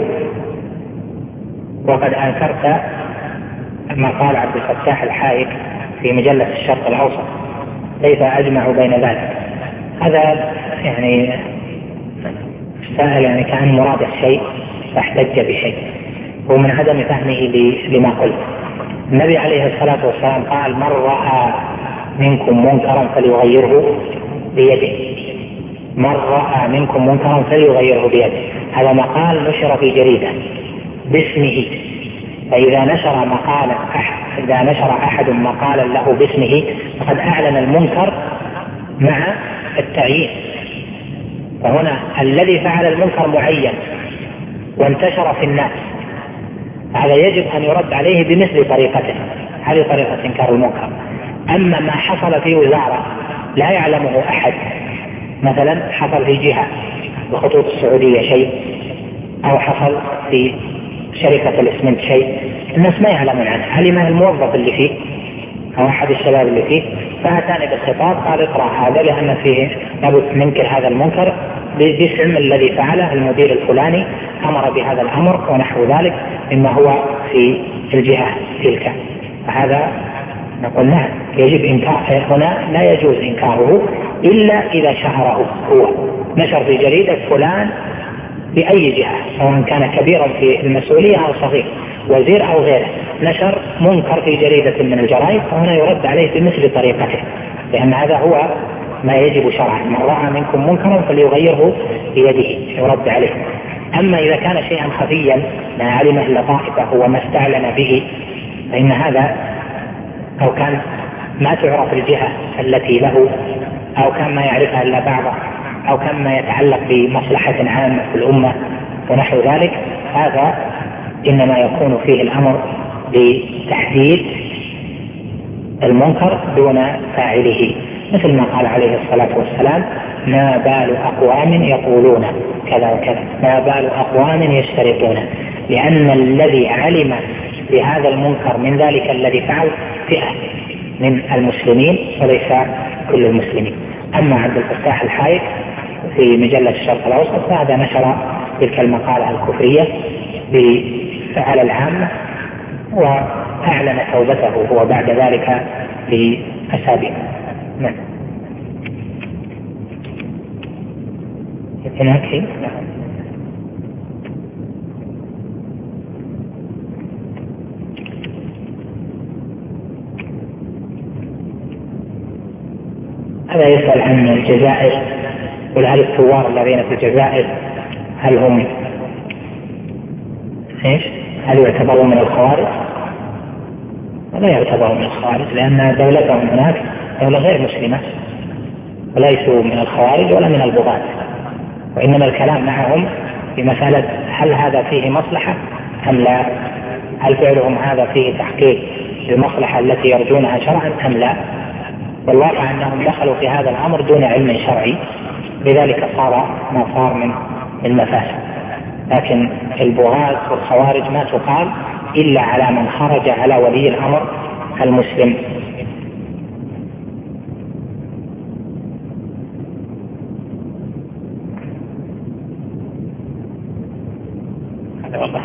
وقد أنكرت ما قال عبد الفتاح الحائك في مجلة الشرق الأوسط، كيف أجمع بين ذلك؟ هذا يعني سائل يعني كأن مراد الشيء فاحتج بشيء، ومن عدم فهمه لما قلت. النبي عليه الصلاة والسلام قال من رأى منكم منكرا فليغيره بيده، من رأى منكم منكرا فليغيره بيده، هذا مقال نشر في جريدة باسمه، فإذا نشر مقالا أحد إذا نشر أحد مقالا له باسمه فقد أعلن المنكر مع التعيين. فهنا الذي فعل المنكر معين وانتشر في الناس، هذا يجب أن يرد عليه بمثل طريقته، هذه طريقة إنكار المنكر. أما ما حصل في وزارة لا يعلمه أحد، مثلا حصل في جهة بخطوط السعودية شيء، أو حصل في شركة الاسمنت شيء الناس ما يعلمون عنه، علمه الموظف اللي فيه أو أحد الشباب اللي فيه، فأتاني بالخطاب قال اقرأ هذا لأن فيه لابد ننكر هذا المنكر باسم الذي فعله المدير الفلاني أمر بهذا الأمر ونحو ذلك مما هو في الجهة تلك. فهذا نقول نعم يجب إنكار، هنا لا يجوز إنكاره إلا إذا شهره هو، نشر في جريدة فلان بأي جهة سواء كان كبيرا في المسؤولية أو صغير وزير أو غيره، نشر منكر في جريدة من الجرائد فهنا يرد عليه بمثل طريقته، لأن هذا هو ما يجب شرعا، من رأى منكم منكرا فليغيره بيده يرد عليه. أما إذا كان شيئا خفيا ما علمه إلا طائفة وما استعلن به فإن هذا أو كان ما تعرف الجهة التي له أو كان ما يعرفها إلا بعضه أو كان ما يتعلق بمصلحة عامة في الأمة ونحو ذلك، هذا إنما يكون فيه الأمر بتحديد المنكر دون فاعله، مثل ما قال عليه الصلاة والسلام ما بال أقوام يقولون كذا وكذا، ما بال أقوام يشترطون، لأن الذي علم بهذا المنكر من ذلك الذي فعل فئة من المسلمين وليس كل المسلمين. أما عبد الفتاح الحايك في مجلة الشرق الأوسط فهذا نشر تلك المقالة الكفرية على العامة وأعلن توبته هو بعد ذلك بأسابيع. نعم. هناك هذا يسأل عن الجزائر، وهل الثوار الذين في الجزائر هل هم ايش؟ هل يعتبرون من الخوارج؟ لا يعتبرون من الخوارج، لأن دولتهم هناك دولة غير مسلمة وليسوا من الخوارج ولا من البغاة، وإنما الكلام معهم في مسألة هل هذا فيه مصلحة أم لا، هل فعلهم هذا فيه تحقيق للمصلحة التي يرجونها شرعا أم لا. والواقع أنهم دخلوا في هذا الأمر دون علم شرعي، لذلك صار ما صار من المفاسد. لكن البغاة والخوارج ما تقال إلا على من خرج على ولي الأمر المسلم. هذا والله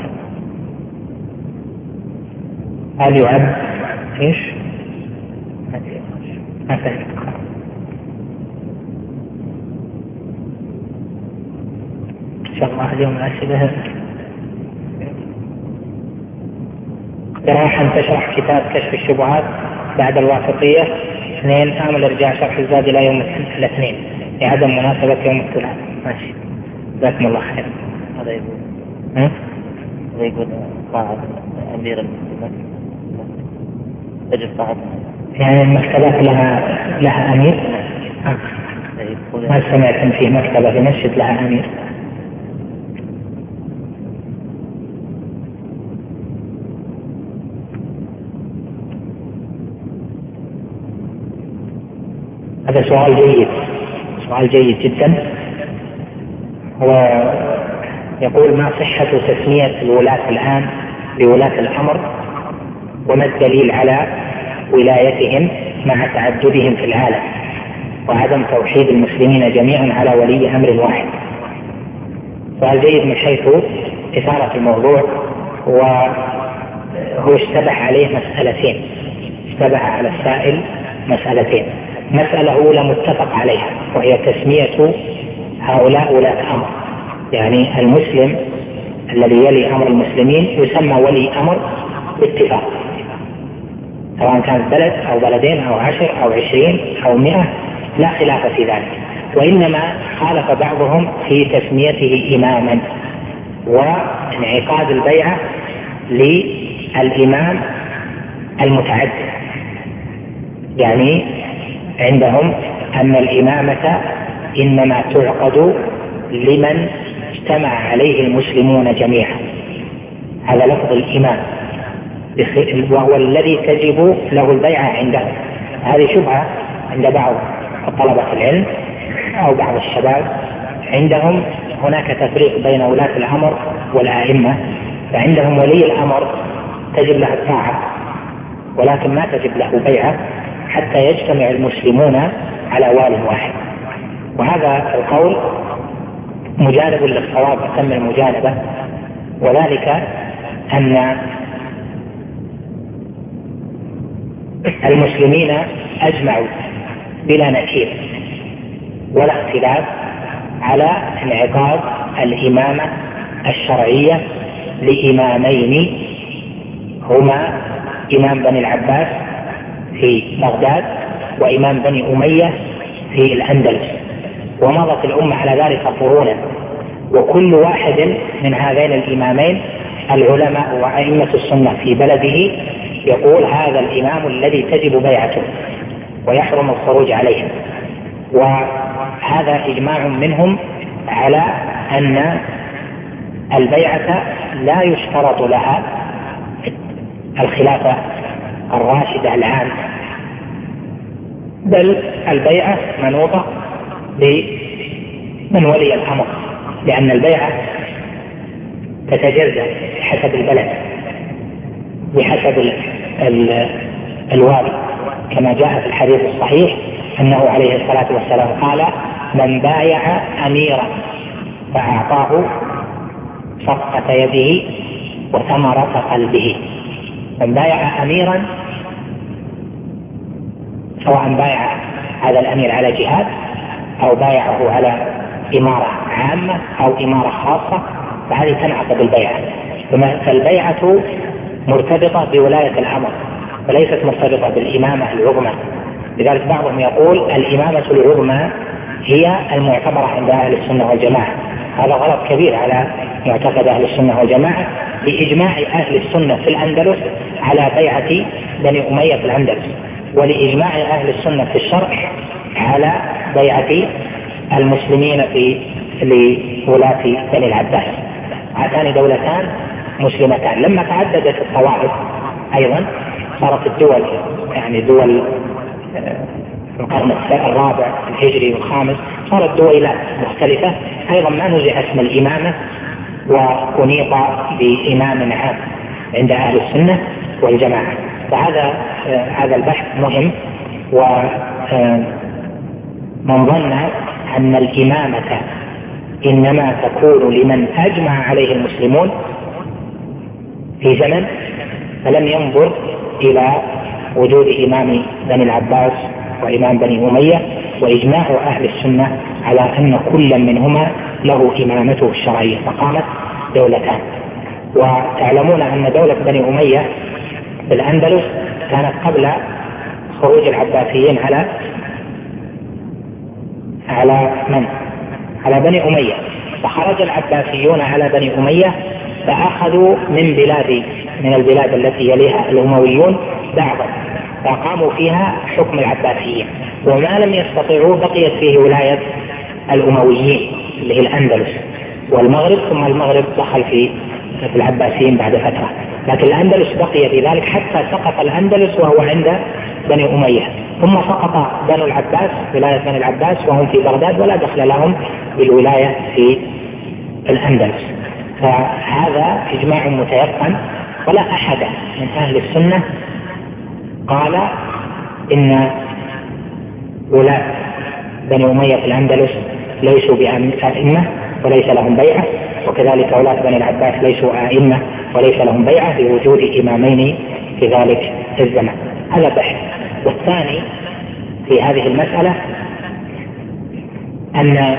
هل يعد ايش؟ ما فهمت. إن شاء الله اليوم الأسئلة اقتراحا تشرح كتاب كشف الشبهات بعد الواسطية اثنين، آمل ارجاع شرح الزاد إلى يوم الاثنين لعدم مناسبة يوم الثلاثاء. ماشي، جزاكم الله خير. هذا يقول ها؟ هذا يقول طاعة أمير المسلمين تجب طاعة، يعني المكتبات لها لها أمير؟ آه. ما سمعت أن في مكتبة في مسجد لها أمير؟ هذا سؤال جيد، سؤال جيد جدا. ويقول ما صحة تسمية الولاة الآن بولاة الأمر، وما الدليل على ولايتهم مع تعددهم في العالم وعدم توحيد المسلمين جميعا على ولي أمر واحد. سؤال جيد من حيث إثارة الموضوع، وهو اشتبه عليه مسألتين، اشتبه على السائل مسألتين. مسألة أولى متفق عليها وهي تسمية هؤلاء ولاة أمر، يعني المسلم الذي يلي أمر المسلمين يسمى ولي أمر باتفاق، سواء كانت بلد أو بلدين أو عشر أو عشرين أو مئة لا خلاف في ذلك. وإنما خالف بعضهم في تسميته إماما وانعقاد البيعة للإمام المتعدد. يعني عندهم أن الإمامة إنما تعقد لمن اجتمع عليه المسلمون جميعا، هذا لفظ الإمام، وهو الذي تجب له البيعة عندهم. هذه شبهة عند بعض طلبة العلم أو بعض الشباب، عندهم هناك تفريق بين ولاة الأمر والأئمة، فعندهم ولي الأمر تجب له الطاعة ولكن ما تجب له بيعة حتى يجتمع المسلمون على وال واحد. وهذا القول مجانب للصواب أتم المجانبة، وذلك أن المسلمين أجمعوا بلا نكير ولا اختلاف على انعقاد الإمامة الشرعية لإمامين هما إمام بني العباس في بغداد وإمام بني أمية في الأندلس، ومضت الأمة على ذلك قرونا، وكل واحد من هذين الإمامين العلماء وأئمة السنة في بلده يقول هذا الإمام الذي تجب بيعته ويحرم الخروج عليه. وهذا إجماع منهم على أن البيعة لا يشترط لها الخلافة الراشدة العامة، بل البيعة منوطة بمن ولي الأمر، لأن البيعة تتجزأ بحسب البلد بحسب ال ال الوالي، كما جاء في الحديث الصحيح أنه عليه الصلاة والسلام قال من بايع أميرا فأعطاه صفقة يده وثمرة قلبه. من بايع أميرا سواء بايع هذا الأمير على جهاد أو بايعه على إمارة عامة أو إمارة خاصة فهذه تنعقد البيعة. فالبيعة مرتبطة بولاية الأمر وليست مرتبطة بالإمامة العظمى. لذلك بعضهم يقول الإمامة العظمى هي المعتبرة عند أهل السنة والجماعة. هذا غلط كبير على معتقد أهل السنة والجماعة، لإجماع أهل السنة في الأندلس على بيعة بني أمية في الأندلس، ولإجماع أهل السنة في الشرع على بيعة المسلمين في لولاة بني العباس. هاتان دولتان مسلمتان. لما تعددت الطوائف أيضا صارت الدول يعني دول في القرن الرابع الهجري والخامس صارت دويلات مختلفة أيضا ما نزع اسم الإمامة وأنيط بإمام عام عند أهل السنة والجماعة. فهذا هذا البحث مهم. ومن ظن أن الإمامة إنما تكون لمن أجمع عليه المسلمون في زمن فلم ينظر إلى وجود إمام بني العباس وإمام بني أمية وإجماع أهل السنة على أن كل منهما له إمامته الشرعية فقامت دولتان. وتعلمون أن دولة بني أمية في الأندلس كانت قبل خروج العباسيين على على من؟ على بني أمية. فخرج العباسيون على بني أمية فأخذوا من بلاد من البلاد التي يليها الأمويون بعضا فأقاموا فيها حكم العباسيين، وما لم يستطيعوا بقيت فيه ولاية الأمويين اللي هي الأندلس والمغرب، ثم المغرب دخل في العباسيين بعد فترة، لكن الأندلس بقي في ذلك حتى سقط الأندلس وهو عند بني أمية، ثم سقط بنو العباس ولاية بني العباس وهم في بغداد ولا دخل لهم بالولاية في الأندلس. فهذا إجماع متيقن، ولا أحد من أهل السنة قال إن ولاة بني أمية في الأندلس ليسوا بأئمة وليس لهم بيعة، وكذلك ولاة بني العباس ليسوا أئمة وليس لهم بيعة لوجود إمامين في ذلك الزمن. هذا بحث. والثاني في هذه المسألة أن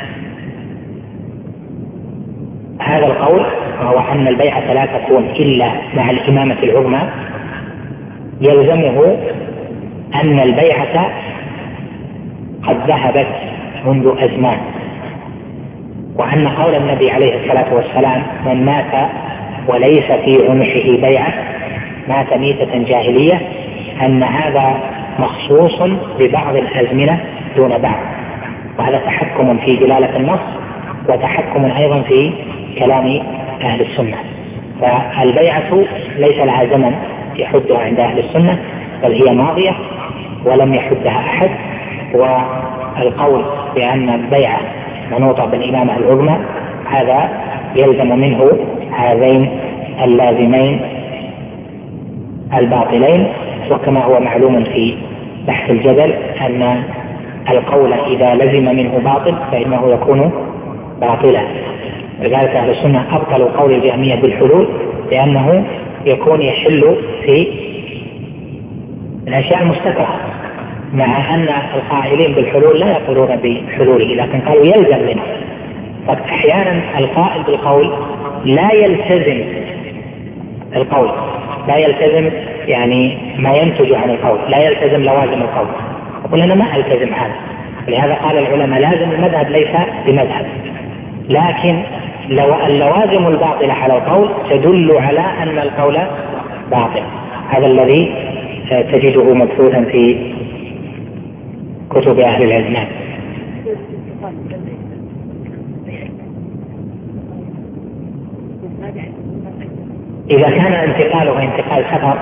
هذا القول وهو أن البيعة لا تكون إلا مع الإمامة العظمى يلزمه أن البيعة قد ذهبت منذ أزمان، وأن قول النبي عليه الصلاة والسلام من مات وليس في عنقه بيعة مات ميتة جاهلية أن هذا مخصوص ببعض الأزمنة دون بعض، وهذا تحكم في دلالة النص وتحكم أيضا في كلام أهل السنة. فالبيعة ليس لها زمن يحدها عند أهل السنة، بل هي ماضية ولم يحدها أحد. والقول بأن البيعة منوطة بالإمامة العظمى هذا يلزم منه هذين اللازمين الباطلين. وكما هو معلوم في بحث الجدل أن القول إذا لزم منه باطل فإنه يكون باطلا. لذلك أهل السنة أبطلوا قول الجهمية بالحلول لأنه يكون يحل في الأشياء المستكرهة، مع أن القائلين بالحلول لا يقولون بحلوله لكن قالوا يلزم منه. فأحيانا القائل بالقول لا يلتزم القول، لا يلتزم يعني ما ينتج عن القول، لا يلتزم لوازم القول. يقول أنا ما ألتزم هذا. لهذا قال العلماء لازم المذهب ليس بمذهب، لكن لو اللوازم الباطلة على القول تدل على أن القول باطل. هذا الذي تجده مبثوثا في كتب أهل العلم. إذا كان انتقاله انتقال سفر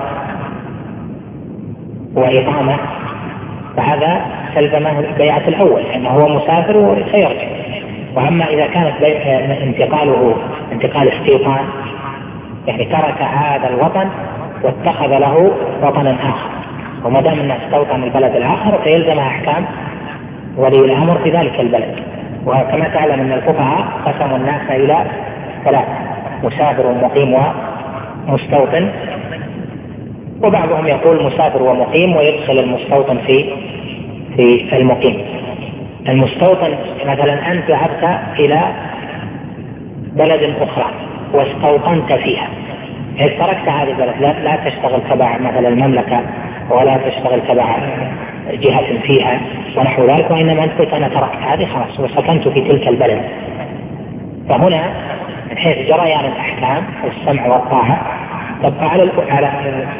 وإقامة فهذا تلزمه البيعة الأول لأنه هو مسافر وسيرجع. وأما إذا كانت انتقاله انتقال استيطان يعني ترك هذا الوطن واتخذ له وطنا آخر، وما دام الناس استوطن البلد الآخر فيلزم أحكام ولي الأمر في ذلك البلد. وكما تعلم أن الفقهاء قسموا الناس إلى ثلاث: مسافر ومقيم ومستوطن، وبعضهم يقول مسافر ومقيم ويدخل المستوطن في في المقيم. المستوطن مثلا أنت ذهبت إلى بلد أخرى واستوطنت فيها، إذ تركت هذه البلد لا, لا تشتغل تبع مثلا المملكة ولا تشتغل تبع جهة فيها ونحو ذلك، وإنما أنت قلت أنا تركت هذه خلاص وسكنت في تلك البلد. فهنا من حيث جريان الأحكام والسمع والطاعة تبقى على على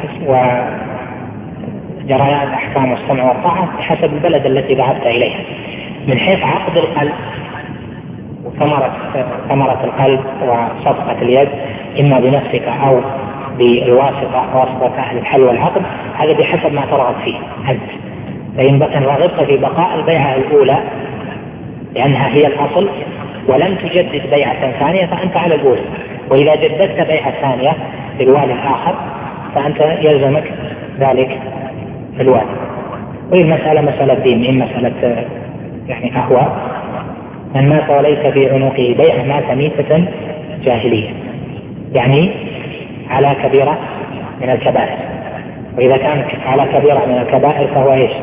وجريان الأحكام والسمع والطاعة بحسب البلد التي ذهبت إليها. من حيث عقد القلب وثمرة ثمرة القلب وصفقة اليد إما بنفسك أو بالواسطة واسطة أهل الحل والعقد، هذا بحسب ما ترغب فيه أنت. فإن رغبت في بقاء البيعة الأولى لأنها هي الأصل ولم تجدد بيعة ثانية فأنت على الأولى، وإذا جددت بيعة ثانية للوالي الآخر فأنت يلزمك ذلك الوالي. وهي المسألة مسألة دين، إن مسألة يعني أهوى. من مات وليس في عنقه بيعة مات ميتة جاهلية، يعني على كبيرة من الكبائر. وإذا كانت على كبيرة من الكبائر فهو إيش؟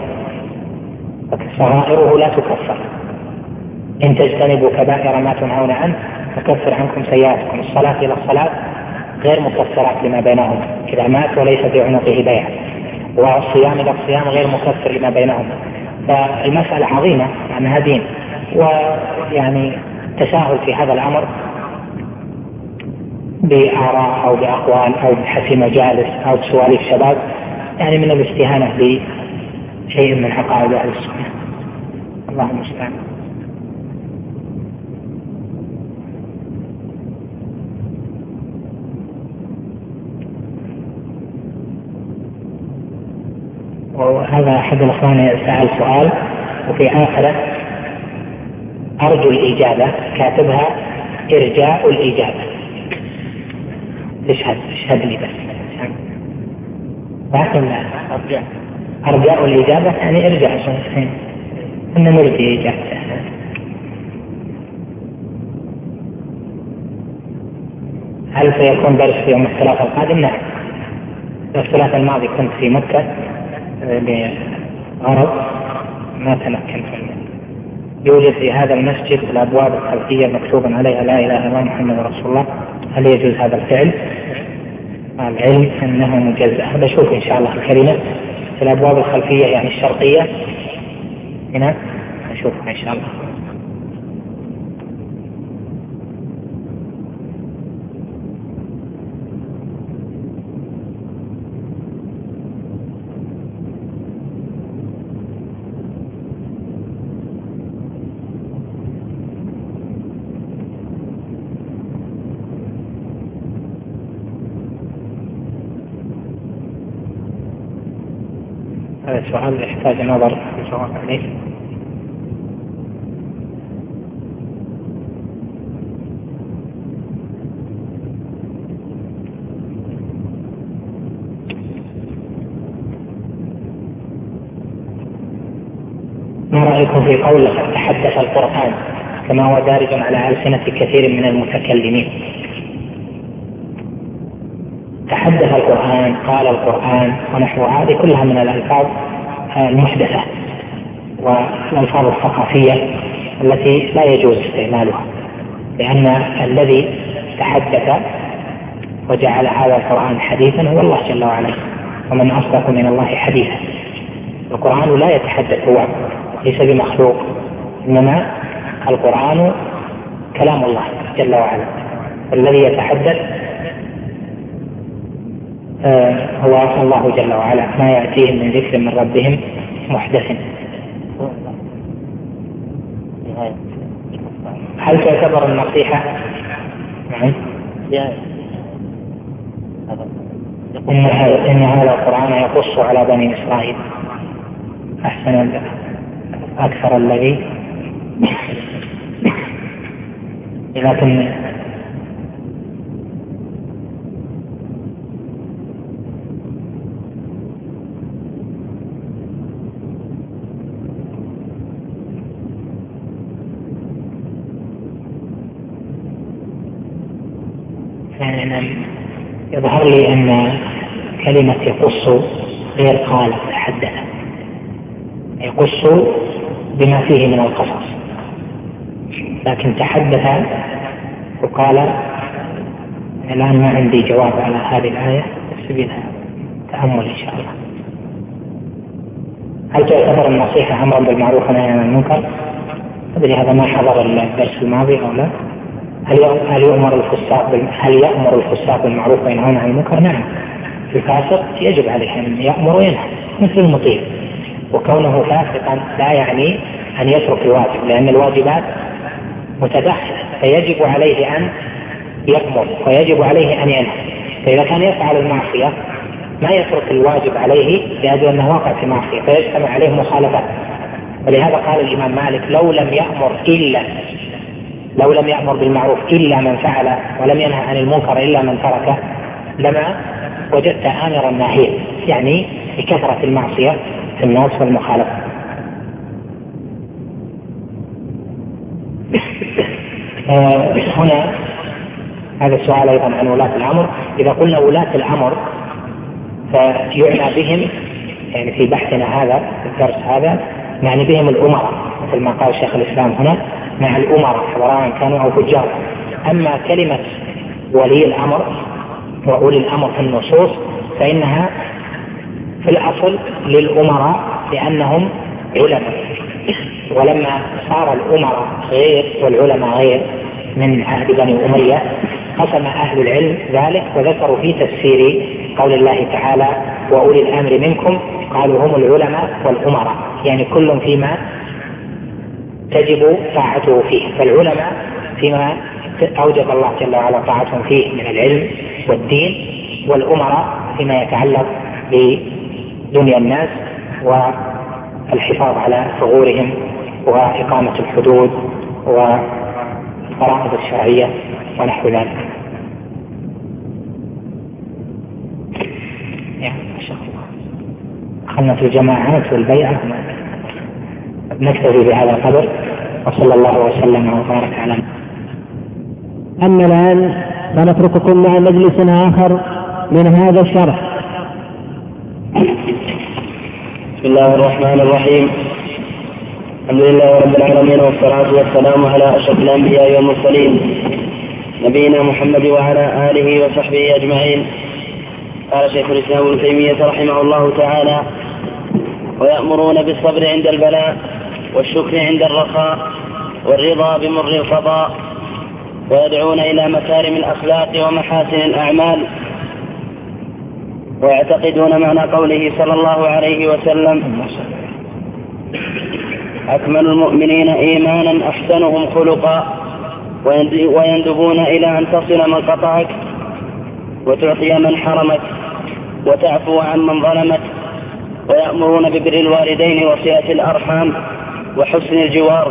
صغائره لا تكفر. إن تجتنبوا كبائر ما تنهون عنه نكفر عنكم سيئاتكم. الصلاة إلى الصلاة غير مكفرات لما بينهم إذا مات وليس في عنقه بيعة، والصيام إلى الصيام غير مكفر لما بينهم. فالمسألة عظيمة عنها دين، ويعني تساهل في هذا الأمر بآراء أو بأقوال أو بحث مجالس أو بسواليف شباب يعني من الاستهانة بشيء من عقائد أهل السنة. الله المستعان. وهذا أحد الأخوان سأل سؤال وفي آخره أرجو الإجابة، كاتبها إرجاء الإجابة. اشهد اشهد لي بس لكن أرجاء أرجاء الإجابة يعني ارجع عشان إن نرجي إجابة. هل سيكون درس في يوم الثلاثاء القادم؟ نعم. الثلاثاء الماضي كنت في مكة لغرض ما تمكنت منه. يوجد في هذا المسجد الأبواب الخلفية مكتوبا عليها لا إله إلا الله محمد رسول الله، هل يجوز هذا الفعل؟ العلم أنه مجزأ. بشوف إن شاء الله الكلمة في الأبواب الخلفية يعني الشرقية هنا نشوفها إن شاء الله. هذا سؤال يحتاج نظر في الجواب عليه. ما رأيكم في قول تحدث القرآن كما هو دارج على ألسنة كثير من المتكلمين؟ تحدث القرآن، قال القرآن، ونحو هذه كلها من الألفاظ المحدثة والألفاظ الثقافية التي لا يجوز استعمالها، لأن الذي تحدث وجعل هذا القرآن حديثا هو الله جل وعلا، ومن أصدق من الله حديثا. القرآن لا يتحدث، هو ليس بمخلوق، إنما القرآن كلام الله جل وعلا، والذي يتحدث آه هو الله جل وعلا، ما يأتيهم من ذكر من ربهم محدث. هل تعتبر النصيحة؟ نعم. إن هذا إن هذا القرآن يقص على بني إسرائيل أحسن أكثر الذي لكن يظهر لي أن كلمة يقص غير قال تحدث، يقص بما فيه من القصص، لكن تحدث وقال الآن ما عندي جواب على هذه الآية، بس بها تأمل إن شاء الله. هل تعتبر النصيحة أمرا بالمعروف ونهي عن المنكر؟ أدري هذا ما حضر الدرس الماضي أو لا. هل هل يؤمر الفساق هل يأمر الفساق بالمعروف وينهون عن المنكر؟ نعم. الفاسق يجب عليه أن يأمر وينهى مثل المطيع، وكونه فاسقا لا يعني أن يترك الواجب، لأن الواجبات متداخلة، فيجب عليه أن يأمر ويجب عليه أن ينهى. فإذا كان يفعل المعصية ما يترك الواجب عليه لأجل أنه واقع في معصية، فيجتمع عليه مخالفات. ولهذا قال الإمام مالك لو لم يأمر إلا لو لم يأمر بالمعروف إلا من فعل ولم ينهى عن المنكر إلا من تركه لما وجدت آمرا ناهيا، يعني بكثرة المعصية في الناس والمخالفة. آه هنا هذا السؤال أيضا عن ولاة الأمر. إذا قلنا ولاة الأمر فيعنى بهم، يعني في بحثنا هذا في الدرس هذا يعني بهم الأمراء، مثل ما قال شيخ الإسلام هنا مع الأمراء سواء كانوا أو فجار. أما كلمة ولي الأمر وأولي الأمر في النصوص فإنها في الأصل للأمراء لأنهم علماء، ولما صار الأمراء غير والعلماء غير من عهد بني أمية قسم أهل العلم ذلك وذكروا في تفسير قول الله تعالى وأولي الأمر منكم قالوا هم العلماء والأمراء، يعني كل فيما تجب طاعته فيه. فالعلماء فيما أوجب الله جل وعلا طاعتهم فيه من العلم والدين، والأمراء فيما يتعلق بدنيا الناس والحفاظ على ثغورهم وإقامة الحدود والفرائض الشرعية ونحو ذلك. دخلنا في الجماعات والبيعة، نكتفي بهذا القدر، وصلى الله وسلم وبارك على. أما الآن سنترككم مع مجلس آخر من هذا الشرح. بسم الله الرحمن الرحيم. الحمد لله رب العالمين، والصلاة والسلام على أشرف الأنبياء والمرسلين نبينا محمد وعلى آله وصحبه أجمعين. قال شيخ الإسلام ابن تيمية رحمه الله تعالى: ويأمرون بالصبر عند البلاء والشكر عند الرخاء والرضا بمر القضاء، ويدعون إلى مكارم الأخلاق ومحاسن الأعمال، ويعتقدون معنى قوله صلى الله عليه وسلم: أكمل المؤمنين إيمانا أحسنهم خلقا، ويندبون إلى أن تصل من قطعك وتعطي من حرمك وتعفو عن من ظلمك، ويأمرون ببر الوالدين وصلة الأرحام وحسن الجوار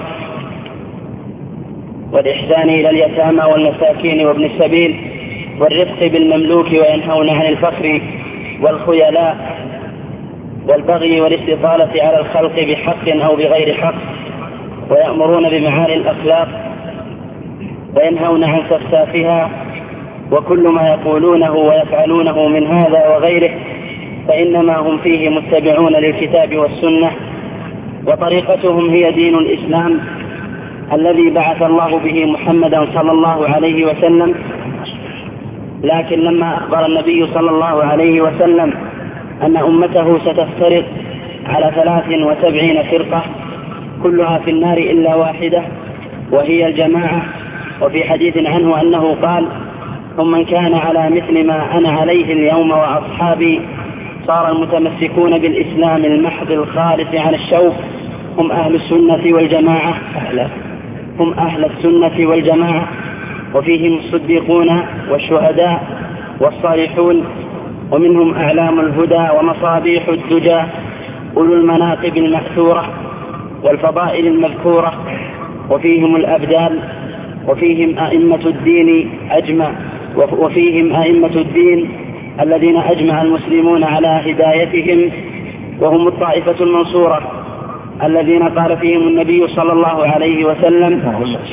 والإحسان إلى اليتامى والمساكين وابن السبيل والرفق بالمملوك، وينهون عن الفقر والخيلاء والبغي والاستطالة على الخلق بحق أو بغير حق، ويأمرون بمعالي الأخلاق وينهون عن سفسافها، وكل ما يقولونه ويفعلونه من هذا وغيره فإنما هم فيه متبعون للكتاب والسنة، وطريقتهم هي دين الإسلام الذي بعث الله به محمدا صلى الله عليه وسلم. لكن لما أخبر النبي صلى الله عليه وسلم أن أمته ستفترق على ثلاث وسبعين فرقة كلها في النار إلا واحدة وهي الجماعة، وفي حديث عنه أنه قال: هم من كان على مثل ما أنا عليه اليوم وأصحابي صار المتمسكون بالإسلام المحض الخالص عن الشوك هم أهل السنة والجماعة هم أهل السنة والجماعة وفيهم الصديقون والشهداء والصالحون، ومنهم أعلام الهدى ومصابيح الدجى أولو المناقب المأثورة والفضائل المذكورة، وفيهم الأبدال، وفيهم أئمة الدين أجمع وفيهم أئمة الدين الذين أجمع المسلمون على هدايتهم، وهم الطائفة المنصورة الذين قال فيهم النبي صلى الله عليه وسلم: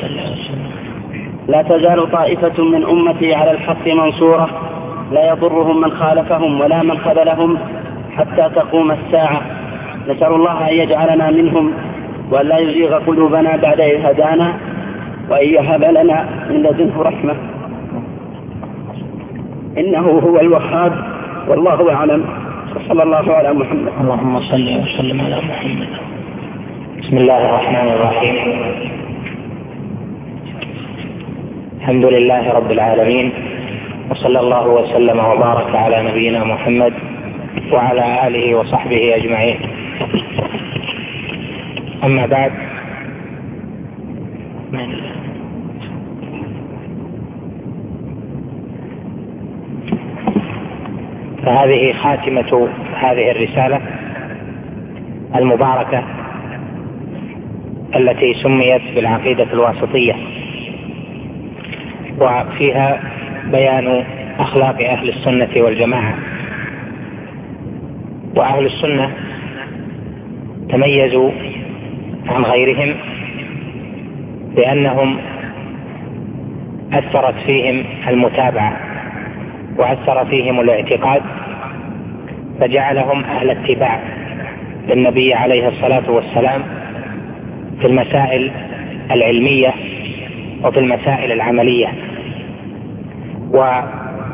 لا تزال طائفة من أمتي على الحق منصورة لا يضرهم من خالفهم ولا من خذلهم حتى تقوم الساعة. نسأل الله أن يجعلنا منهم وأن لا يزيغ قلوبنا بعد إذ هدانا وأن يهب لنا من لدنه رحمة إنه هو الوهاب، والله أعلم. صلى الله على محمد. اللهم صل وسلم على محمد. بسم الله الرحمن الرحيم. الحمد لله رب العالمين، وصلى الله وسلم وبارك على نبينا محمد وعلى آله وصحبه أجمعين. أما بعد، فهذه خاتمة هذه الرسالة المباركة التي سميت بالعقيدة الواسطية، وفيها بيان أخلاق أهل السنة والجماعة. وأهل السنة تميزوا عن غيرهم بأنهم أثرت فيهم المتابعة وأثر فيهم الاعتقاد، فجعلهم أهل اتباع للنبي عليه الصلاة والسلام في المسائل العلمية وفي المسائل العملية. وأهل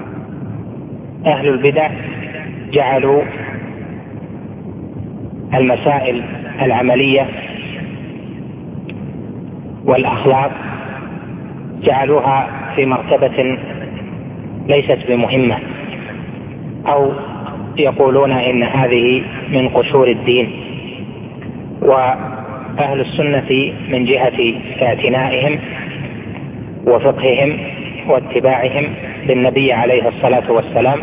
البدع جعلوا المسائل العملية والأخلاق جعلوها في مرتبة ليست بمهمة، أو يقولون إن هذه من قشور الدين. وأهل السنة من جهة اعتنائهم وفقههم واتباعهم للنبي عليه الصلاة والسلام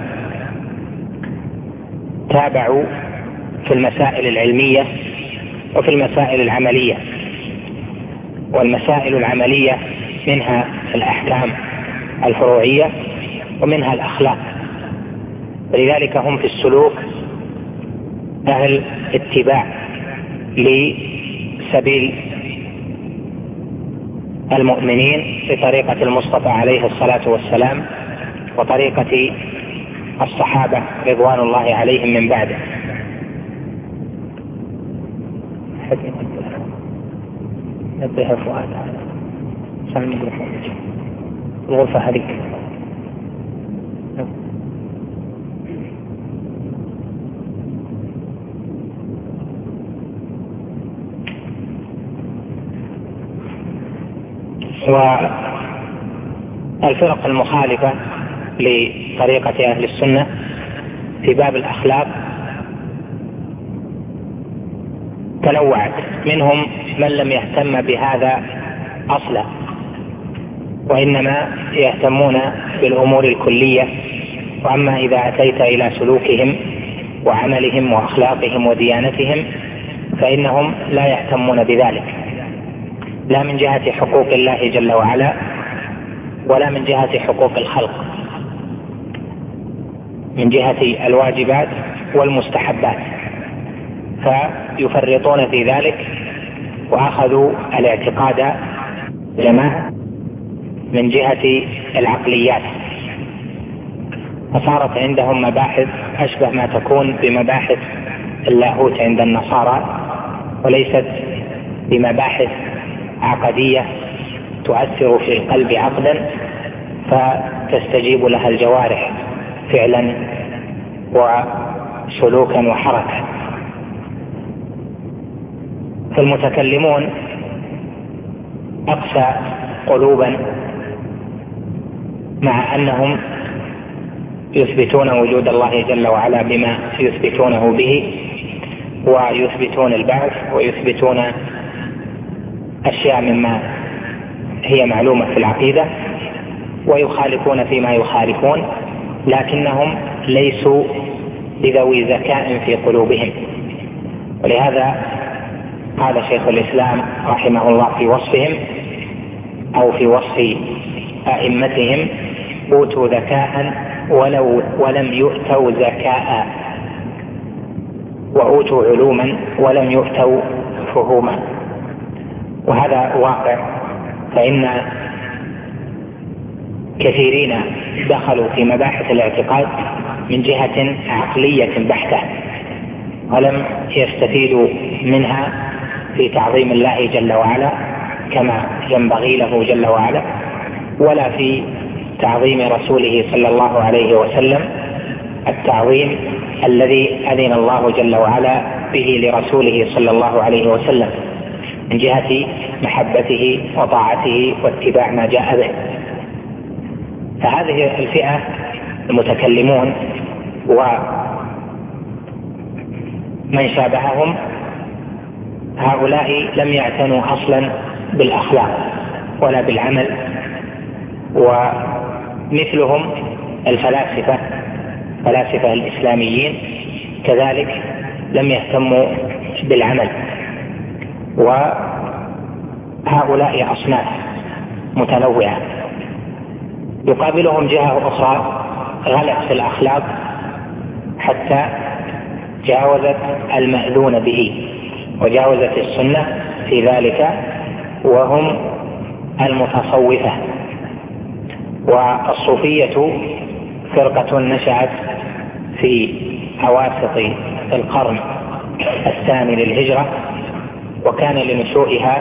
تابعوا في المسائل العلمية وفي المسائل العملية. والمسائل العملية منها الأحكام الفروعية ومنها الأخلاق، ولذلك هم في السلوك أهل اتباع لسبيل المؤمنين بطريقة المصطفى عليه الصلاة والسلام وطريقة الصحابة رضوان الله عليهم من بعده. نبه فؤاد على الميكروفون الغرفة هذيك. والفرق المخالفة لطريقة أهل السنة في باب الأخلاق تنوعت، منهم من لم يهتم بهذا أصلا وإنما يهتمون بالأمور الكلية، وأما إذا أتيت إلى سلوكهم وعملهم وأخلاقهم وديانتهم فإنهم لا يهتمون بذلك، لا من جهة حقوق الله جل وعلا ولا من جهة حقوق الخلق، من جهة الواجبات والمستحبات. فيفرطون في ذلك وأخذوا الاعتقاد جماعة من جهة العقليات، فصارت عندهم مباحث أشبه ما تكون بمباحث اللاهوت عند النصارى، وليست بمباحث عقدية تؤثر في القلب عقدا فتستجيب لها الجوارح فعلا وسلوكا وحركة. فالمتكلمون أقسى قلوبا، مع أنهم يثبتون وجود الله جل وعلا بما يثبتونه به، ويثبتون البعث ويثبتون أشياء مما هي معلومة في العقيدة، ويخالفون فيما يخالفون، لكنهم ليسوا بذوي ذكاء في قلوبهم. ولهذا قال شيخ الإسلام رحمه الله في وصفهم أو في وصف أئمتهم: أوتوا ذكاء ولو ولم يؤتوا ذكاء، وأوتوا علوما ولم يؤتوا فهوما. وهذا واقع، فإن كثيرين دخلوا في مباحث الاعتقاد من جهة عقلية بحتة، ولم يستفيدوا منها في تعظيم الله جل وعلا كما ينبغي له جل وعلا، ولا في تعظيم رسوله صلى الله عليه وسلم التعظيم الذي أذن الله جل وعلا به لرسوله صلى الله عليه وسلم من جهة محبته وطاعته واتباع ما جاء به. فهذه الفئة المتكلمون ومن شابههم هؤلاء لم يعتنوا أصلا بالأخلاق ولا بالعمل، ومثلهم الفلاسفة فلاسفة الإسلاميين كذلك لم يهتموا بالعمل. وهؤلاء أصناف متنوعة، يقابلهم جهة أخرى غلت في الأخلاق حتى جاوزت المأذون به وجاوزت السنة في ذلك، وهم المتصوفة. والصوفية فرقة نشأت في أواسط القرن الثاني للهجرة، وكان لنشوئها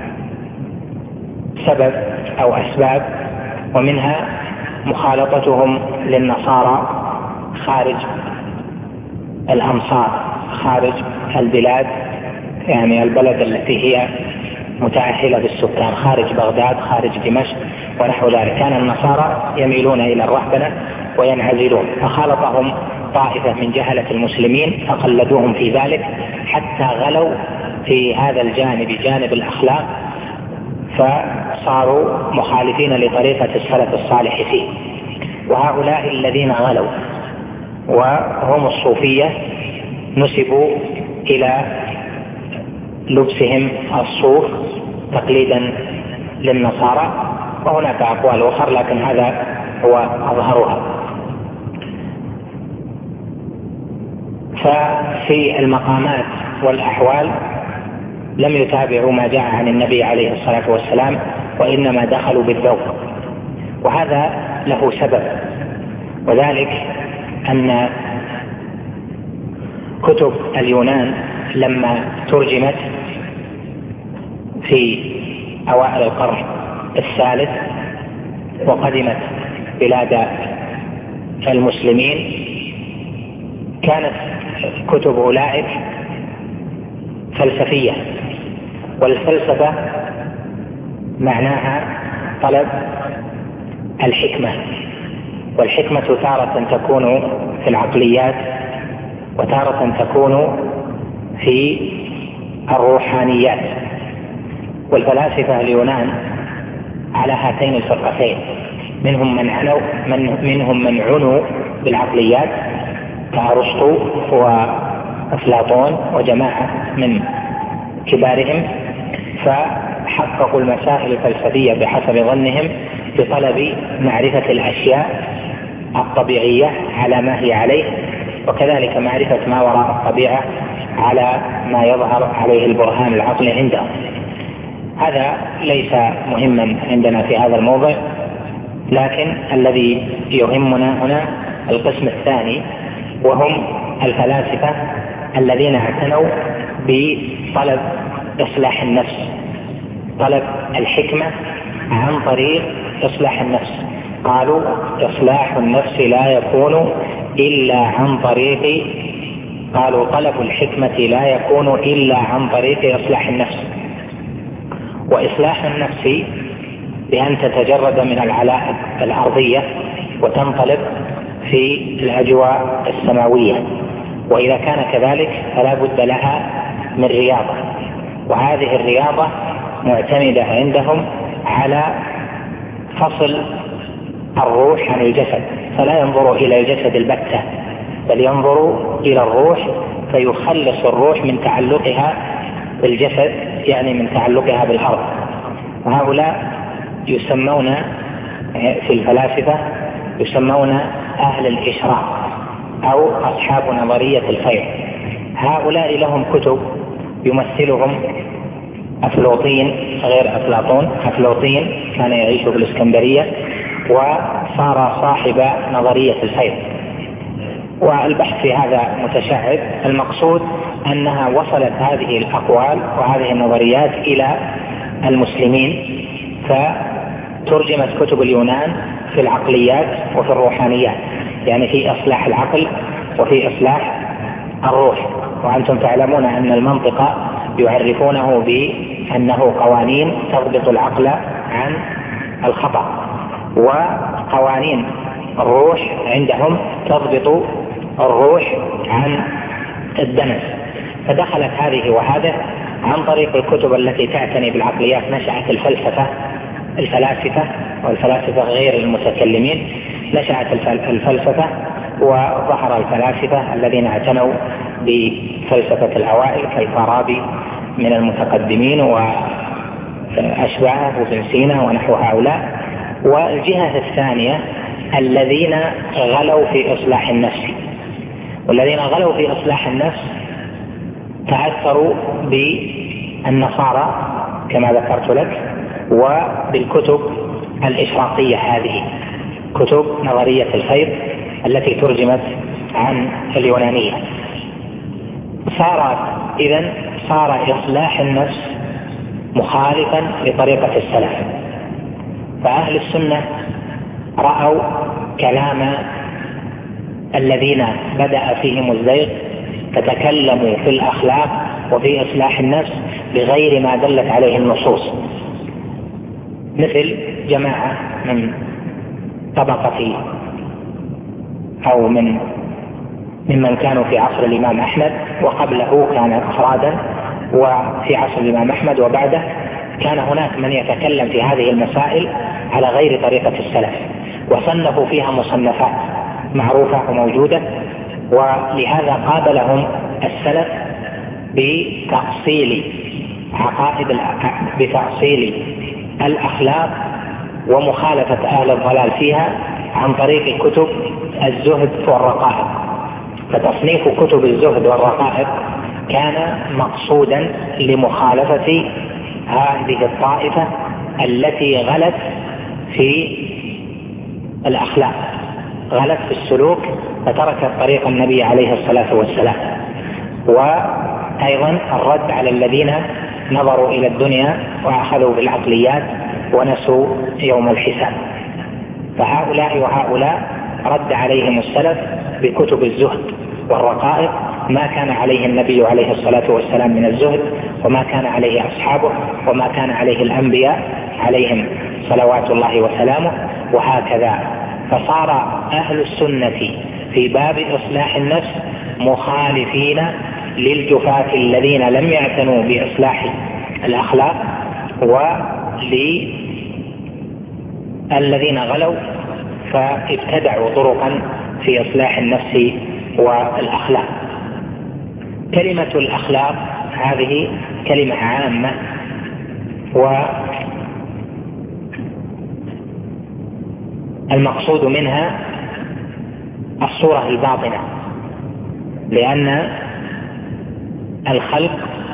سبب أو أسباب، ومنها مخالطتهم للنصارى خارج الأمصار، خارج البلاد، يعني البلد التي هي متأهلة بالسكان، خارج بغداد، خارج دمشق ونحو ذلك. كان النصارى يميلون إلى الرهبنة وينعزلون، فخالطهم طائفة من جهلة المسلمين فقلدوهم في ذلك حتى غلوا في هذا الجانب، جانب الأخلاق، فصاروا مخالفين لطريقة السلف الصالح فيه. وهؤلاء الذين غلوا وهم الصوفية نسبوا إلى لبسهم الصوف تقليدا للنصارى، وهناك أقوال أخرى لكن هذا هو أظهرها. ففي المقامات والأحوال لم يتابعوا ما جاء عن النبي عليه الصلاة والسلام، وإنما دخلوا بالذوق، وهذا له سبب، وذلك أن كتب اليونان لما ترجمت في أوائل القرن الثالث وقدمت بلاد المسلمين، كانت كتب أولئك فلسفية، والفلسفة معناها طلب الحكمة، والحكمة تارة تكون في العقليات وتارة تكون في الروحانيات. والفلاسفة اليونان على هاتين الفرقتين، منهم من عنوا من منهم من عنوا بالعقليات كأرسطو وأفلاطون وجماعة من كبارهم، فحققوا المسائل الفلسفية بحسب ظنهم بطلب معرفة الأشياء الطبيعية على ما هي عليه، وكذلك معرفة ما وراء الطبيعة على ما يظهر عليه البرهان العقلي عندهم. هذا ليس مهما عندنا في هذا الموضع، لكن الذي يهمنا هنا القسم الثاني، وهم الفلاسفة الذين اعتنوا بطلب إصلاح النفس، طلب الحكمة عن طريق إصلاح النفس. قالوا إصلاح النفس لا يكون إلا عن طريق قالوا طلب الحكمة لا يكون إلا عن طريق إصلاح النفس. وإصلاح النفس بأن تتجرد من العلائق الأرضية وتنطلق في الأجواء السماوية، وإذا كان كذلك فلا بد لها من رياضة، وهذه الرياضة معتمدة عندهم على فصل الروح عن الجسد، فلا ينظروا إلى الجسد البتة، بل ينظروا إلى الروح فيخلص الروح من تعلقها بالجسد، يعني من تعلقها بالأرض. وهؤلاء يسمون في الفلاسفة يسمون أهل الإشراق أو أصحاب نظرية الخير. هؤلاء لهم كتب يمثلهم أفلاطين غير أفلاطون. أفلاطين كان يعيش في الإسكندرية وصار صاحب نظرية الخير، والبحث في هذا متشعب. المقصود أنها وصلت هذه الأقوال وهذه النظريات إلى المسلمين، فترجمت كتب اليونان في العقليات وفي الروحانيات، يعني في إصلاح العقل وفي إصلاح الروح. وأنتم تعلمون أن المنطق يعرفونه بأنه قوانين تضبط العقل عن الخطأ، وقوانين الروح عندهم تضبط الروح عن الدنس. فدخلت هذه وهذا عن طريق الكتب التي تعتني بالعقليات. نشأت الفلسفة الفلاسفة والفلاسفة غير المتكلمين، نشأت الفلسفة وظهر الفلاسفة الذين اعتنوا بفلسفة الأوائل كالفارابي من المتقدمين وأشباهه وابن سينا ونحو هؤلاء. والجهة الثانية الذين غلوا في إصلاح النفس، والذين غلوا في إصلاح النفس تأثروا بالنصارى كما ذكرت لك، وبالكتب الإشراقية هذه كتب نظرية الخير التي ترجمت عن اليونانية. صار إذن صار إصلاح النفس مخالفا لطريقة السلف. فأهل السنة رأوا كلام الذين بدأ فيهم الزيغ فتكلموا في الأخلاق وفي إصلاح النفس بغير ما دلت عليه النصوص، مثل جماعة من طبقة أو من ممن كانوا في عصر الإمام أحمد وقبله كان أفرادا، وفي عصر الإمام أحمد وبعده كان هناك من يتكلم في هذه المسائل على غير طريقة السلف، وصنفوا فيها مصنفات معروفة وموجودة. ولهذا قابلهم السلف بتأصيل عقائد بتأصيل الأخلاق ومخالفة أهل الضلال فيها عن طريق كتب الزهد والرقائق. فتصنيف كتب الزهد والرقائق كان مقصودا لمخالفة هذه الطائفة التي غلت في الأخلاق، غلت في السلوك، فتركت طريق النبي عليه الصلاة والسلام. وأيضا الرد على الذين نظروا إلى الدنيا وأخذوا بالعقليات ونسوا يوم الحساب. فهؤلاء وهؤلاء رد عليهم السلف بكتب الزهد والرقائق ما كان عليه النبي عليه الصلاة والسلام من الزهد، وما كان عليه أصحابه، وما كان عليه الأنبياء عليهم صلوات الله وسلامه، وهكذا. فصار أهل السنة في باب إصلاح النفس مخالفين للجفاة الذين لم يعتنوا بإصلاح الأخلاق، وللذين غلوا فابتدعوا طرقا في إصلاح النفس والأخلاق. كلمة الأخلاق هذه كلمة عامة، والمقصود منها الصورة الباطنة لأن الخلق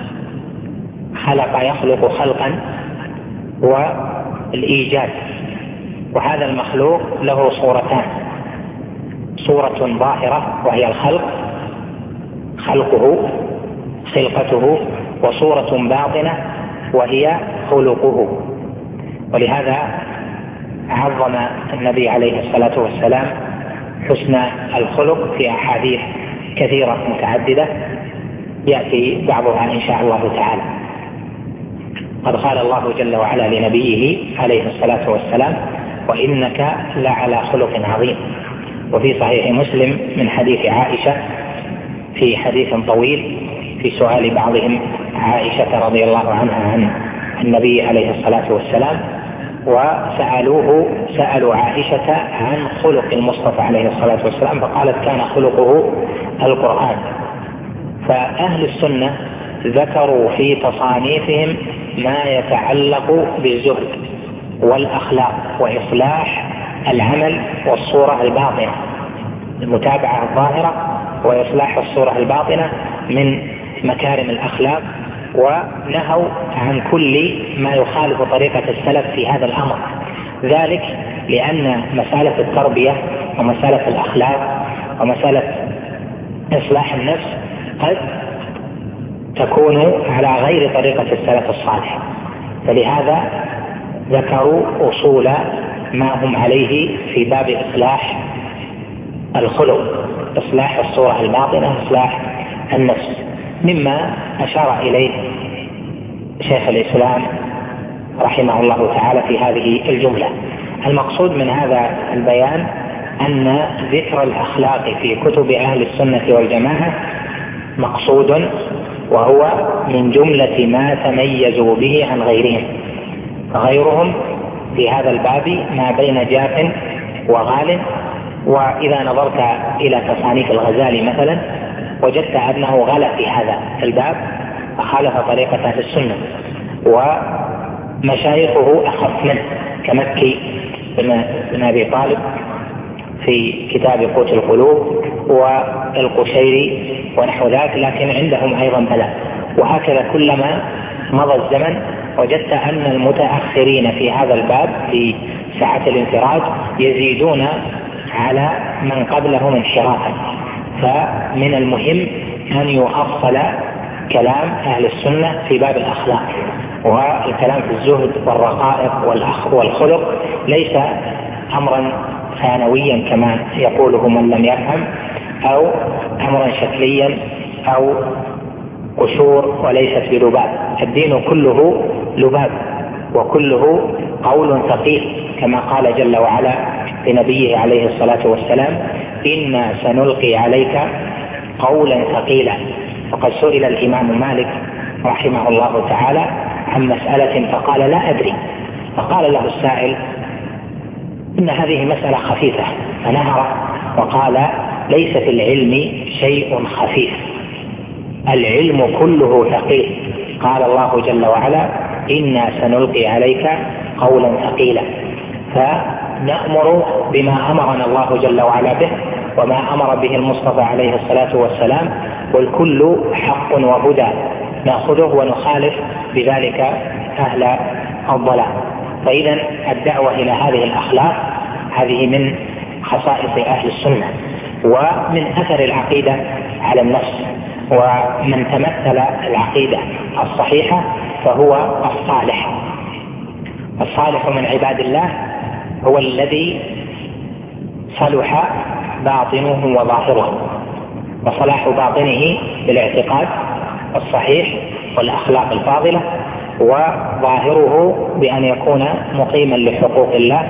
خلق يخلق خلقا والإيجاد، وهذا المخلوق له صورتان: صورة ظاهرة وهي الخلق خلقه خلقته، وصورة باطنة وهي خلقه. ولهذا عظم النبي عليه الصلاة والسلام حسن الخلق في أحاديث كثيرة متعددة يأتي بعضها إن شاء الله تعالى. قد قال الله جل وعلا لنبيه عليه الصلاة والسلام: وإنك لعلى خلق عظيم. وفي صحيح مسلم من حديث عائشة في حديث طويل في سؤال بعضهم عائشة رضي الله عنها عن النبي عليه الصلاة والسلام، وسألوه سألوا عائشة عن خلق المصطفى عليه الصلاة والسلام، فقالت: كان خلقه القرآن. فأهل السنة ذكروا في تصانيفهم ما يتعلق بالزهد والأخلاق وإصلاح العمل والصورة الباطنة، المتابعة الظاهرة وإصلاح الصورة الباطنة من مكارم الأخلاق، ونهوا عن كل ما يخالف طريقة السلف في هذا الأمر. ذلك لأن مسألة التربية ومسألة الأخلاق ومسألة إصلاح النفس قد تكون على غير طريقة السلف الصالح، فلهذا ذكروا أصول ما هم عليه في باب إصلاح الخلق، إصلاح الصورة الباطنة، إصلاح النفس، مما أشار إليه شيخ الإسلام رحمه الله تعالى في هذه الجملة. المقصود من هذا البيان أن ذكر الأخلاق في كتب أهل السنة والجماعة مقصود، وهو من جملة ما تميزوا به عن غيرهم. غيرهم في هذا الباب ما بين جاف وغال، وإذا نظرت إلى تصانيف الغزالي مثلا وجدت أنه غلا في هذا الباب فخالف طريقة أهل السنة، ومشايخه أخف منه كمكي بن أبي طالب في كتاب قوت القلوب والقشيري ونحو ذلك، لكن عندهم أيضا بلاء. وهكذا كلما مضى الزمن وجدت أن المتأخرين في هذا الباب في ساعة الانفراد يزيدون على من قبلهم انحرافا. فمن المهم أن يؤصل كلام أهل السنة في باب الأخلاق، والكلام في الزهد والرقائق والخلق ليس أمرا ثانويا كما يقوله من لم يفهم، أو أمرا شكليا أو قشور وليست بلباب. الدين كله لباب وكله قول ثقيل، كما قال جل وعلا لنبيه عليه الصلاة والسلام: إنا سنلقي عليك قولا ثقيلا. وقد سئل الإمام مالك رحمه الله تعالى عن مسألة فقال: لا أدري. فقال له السائل: إن هذه مسألة خفيفة، فنهر وقال: ليس في العلم شيء خفيف، العلم كله ثقيل. قال الله جل وعلا: إنا سنلقي عليك قولا ثقيلا. فنأمر بما أمرنا الله جل وعلا به وما أمر به المصطفى عليه الصلاة والسلام، والكل حق وهدى، نأخذه ونخالف بذلك أهل الضلال. فإذا الدعوة إلى هذه الأخلاق هذه من خصائص أهل السنة، ومن أثر العقيدة على النفس. ومن تمثل العقيدة الصحيحة فهو الصالح. الصالح من عباد الله هو الذي صلح باطنه وظاهره، وصلاح باطنه بالاعتقاد الصحيح والأخلاق الفاضلة، وظاهره بأن يكون مقيما لحقوق الله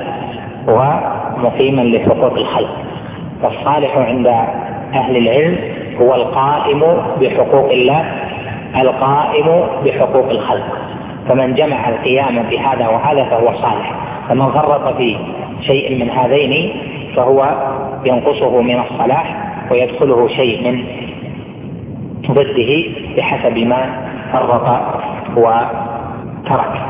ومقيما لحقوق الخلق. فالصالح عند أهل العلم هو القائم بحقوق الله القائم بحقوق الخلق. فمن جمع القيام بهذا وهذا فهو صالح، فمن فرط في شيء من هذين فهو ينقصه من الصلاح ويدخله شيء من ضده بحسب ما فرط وترك.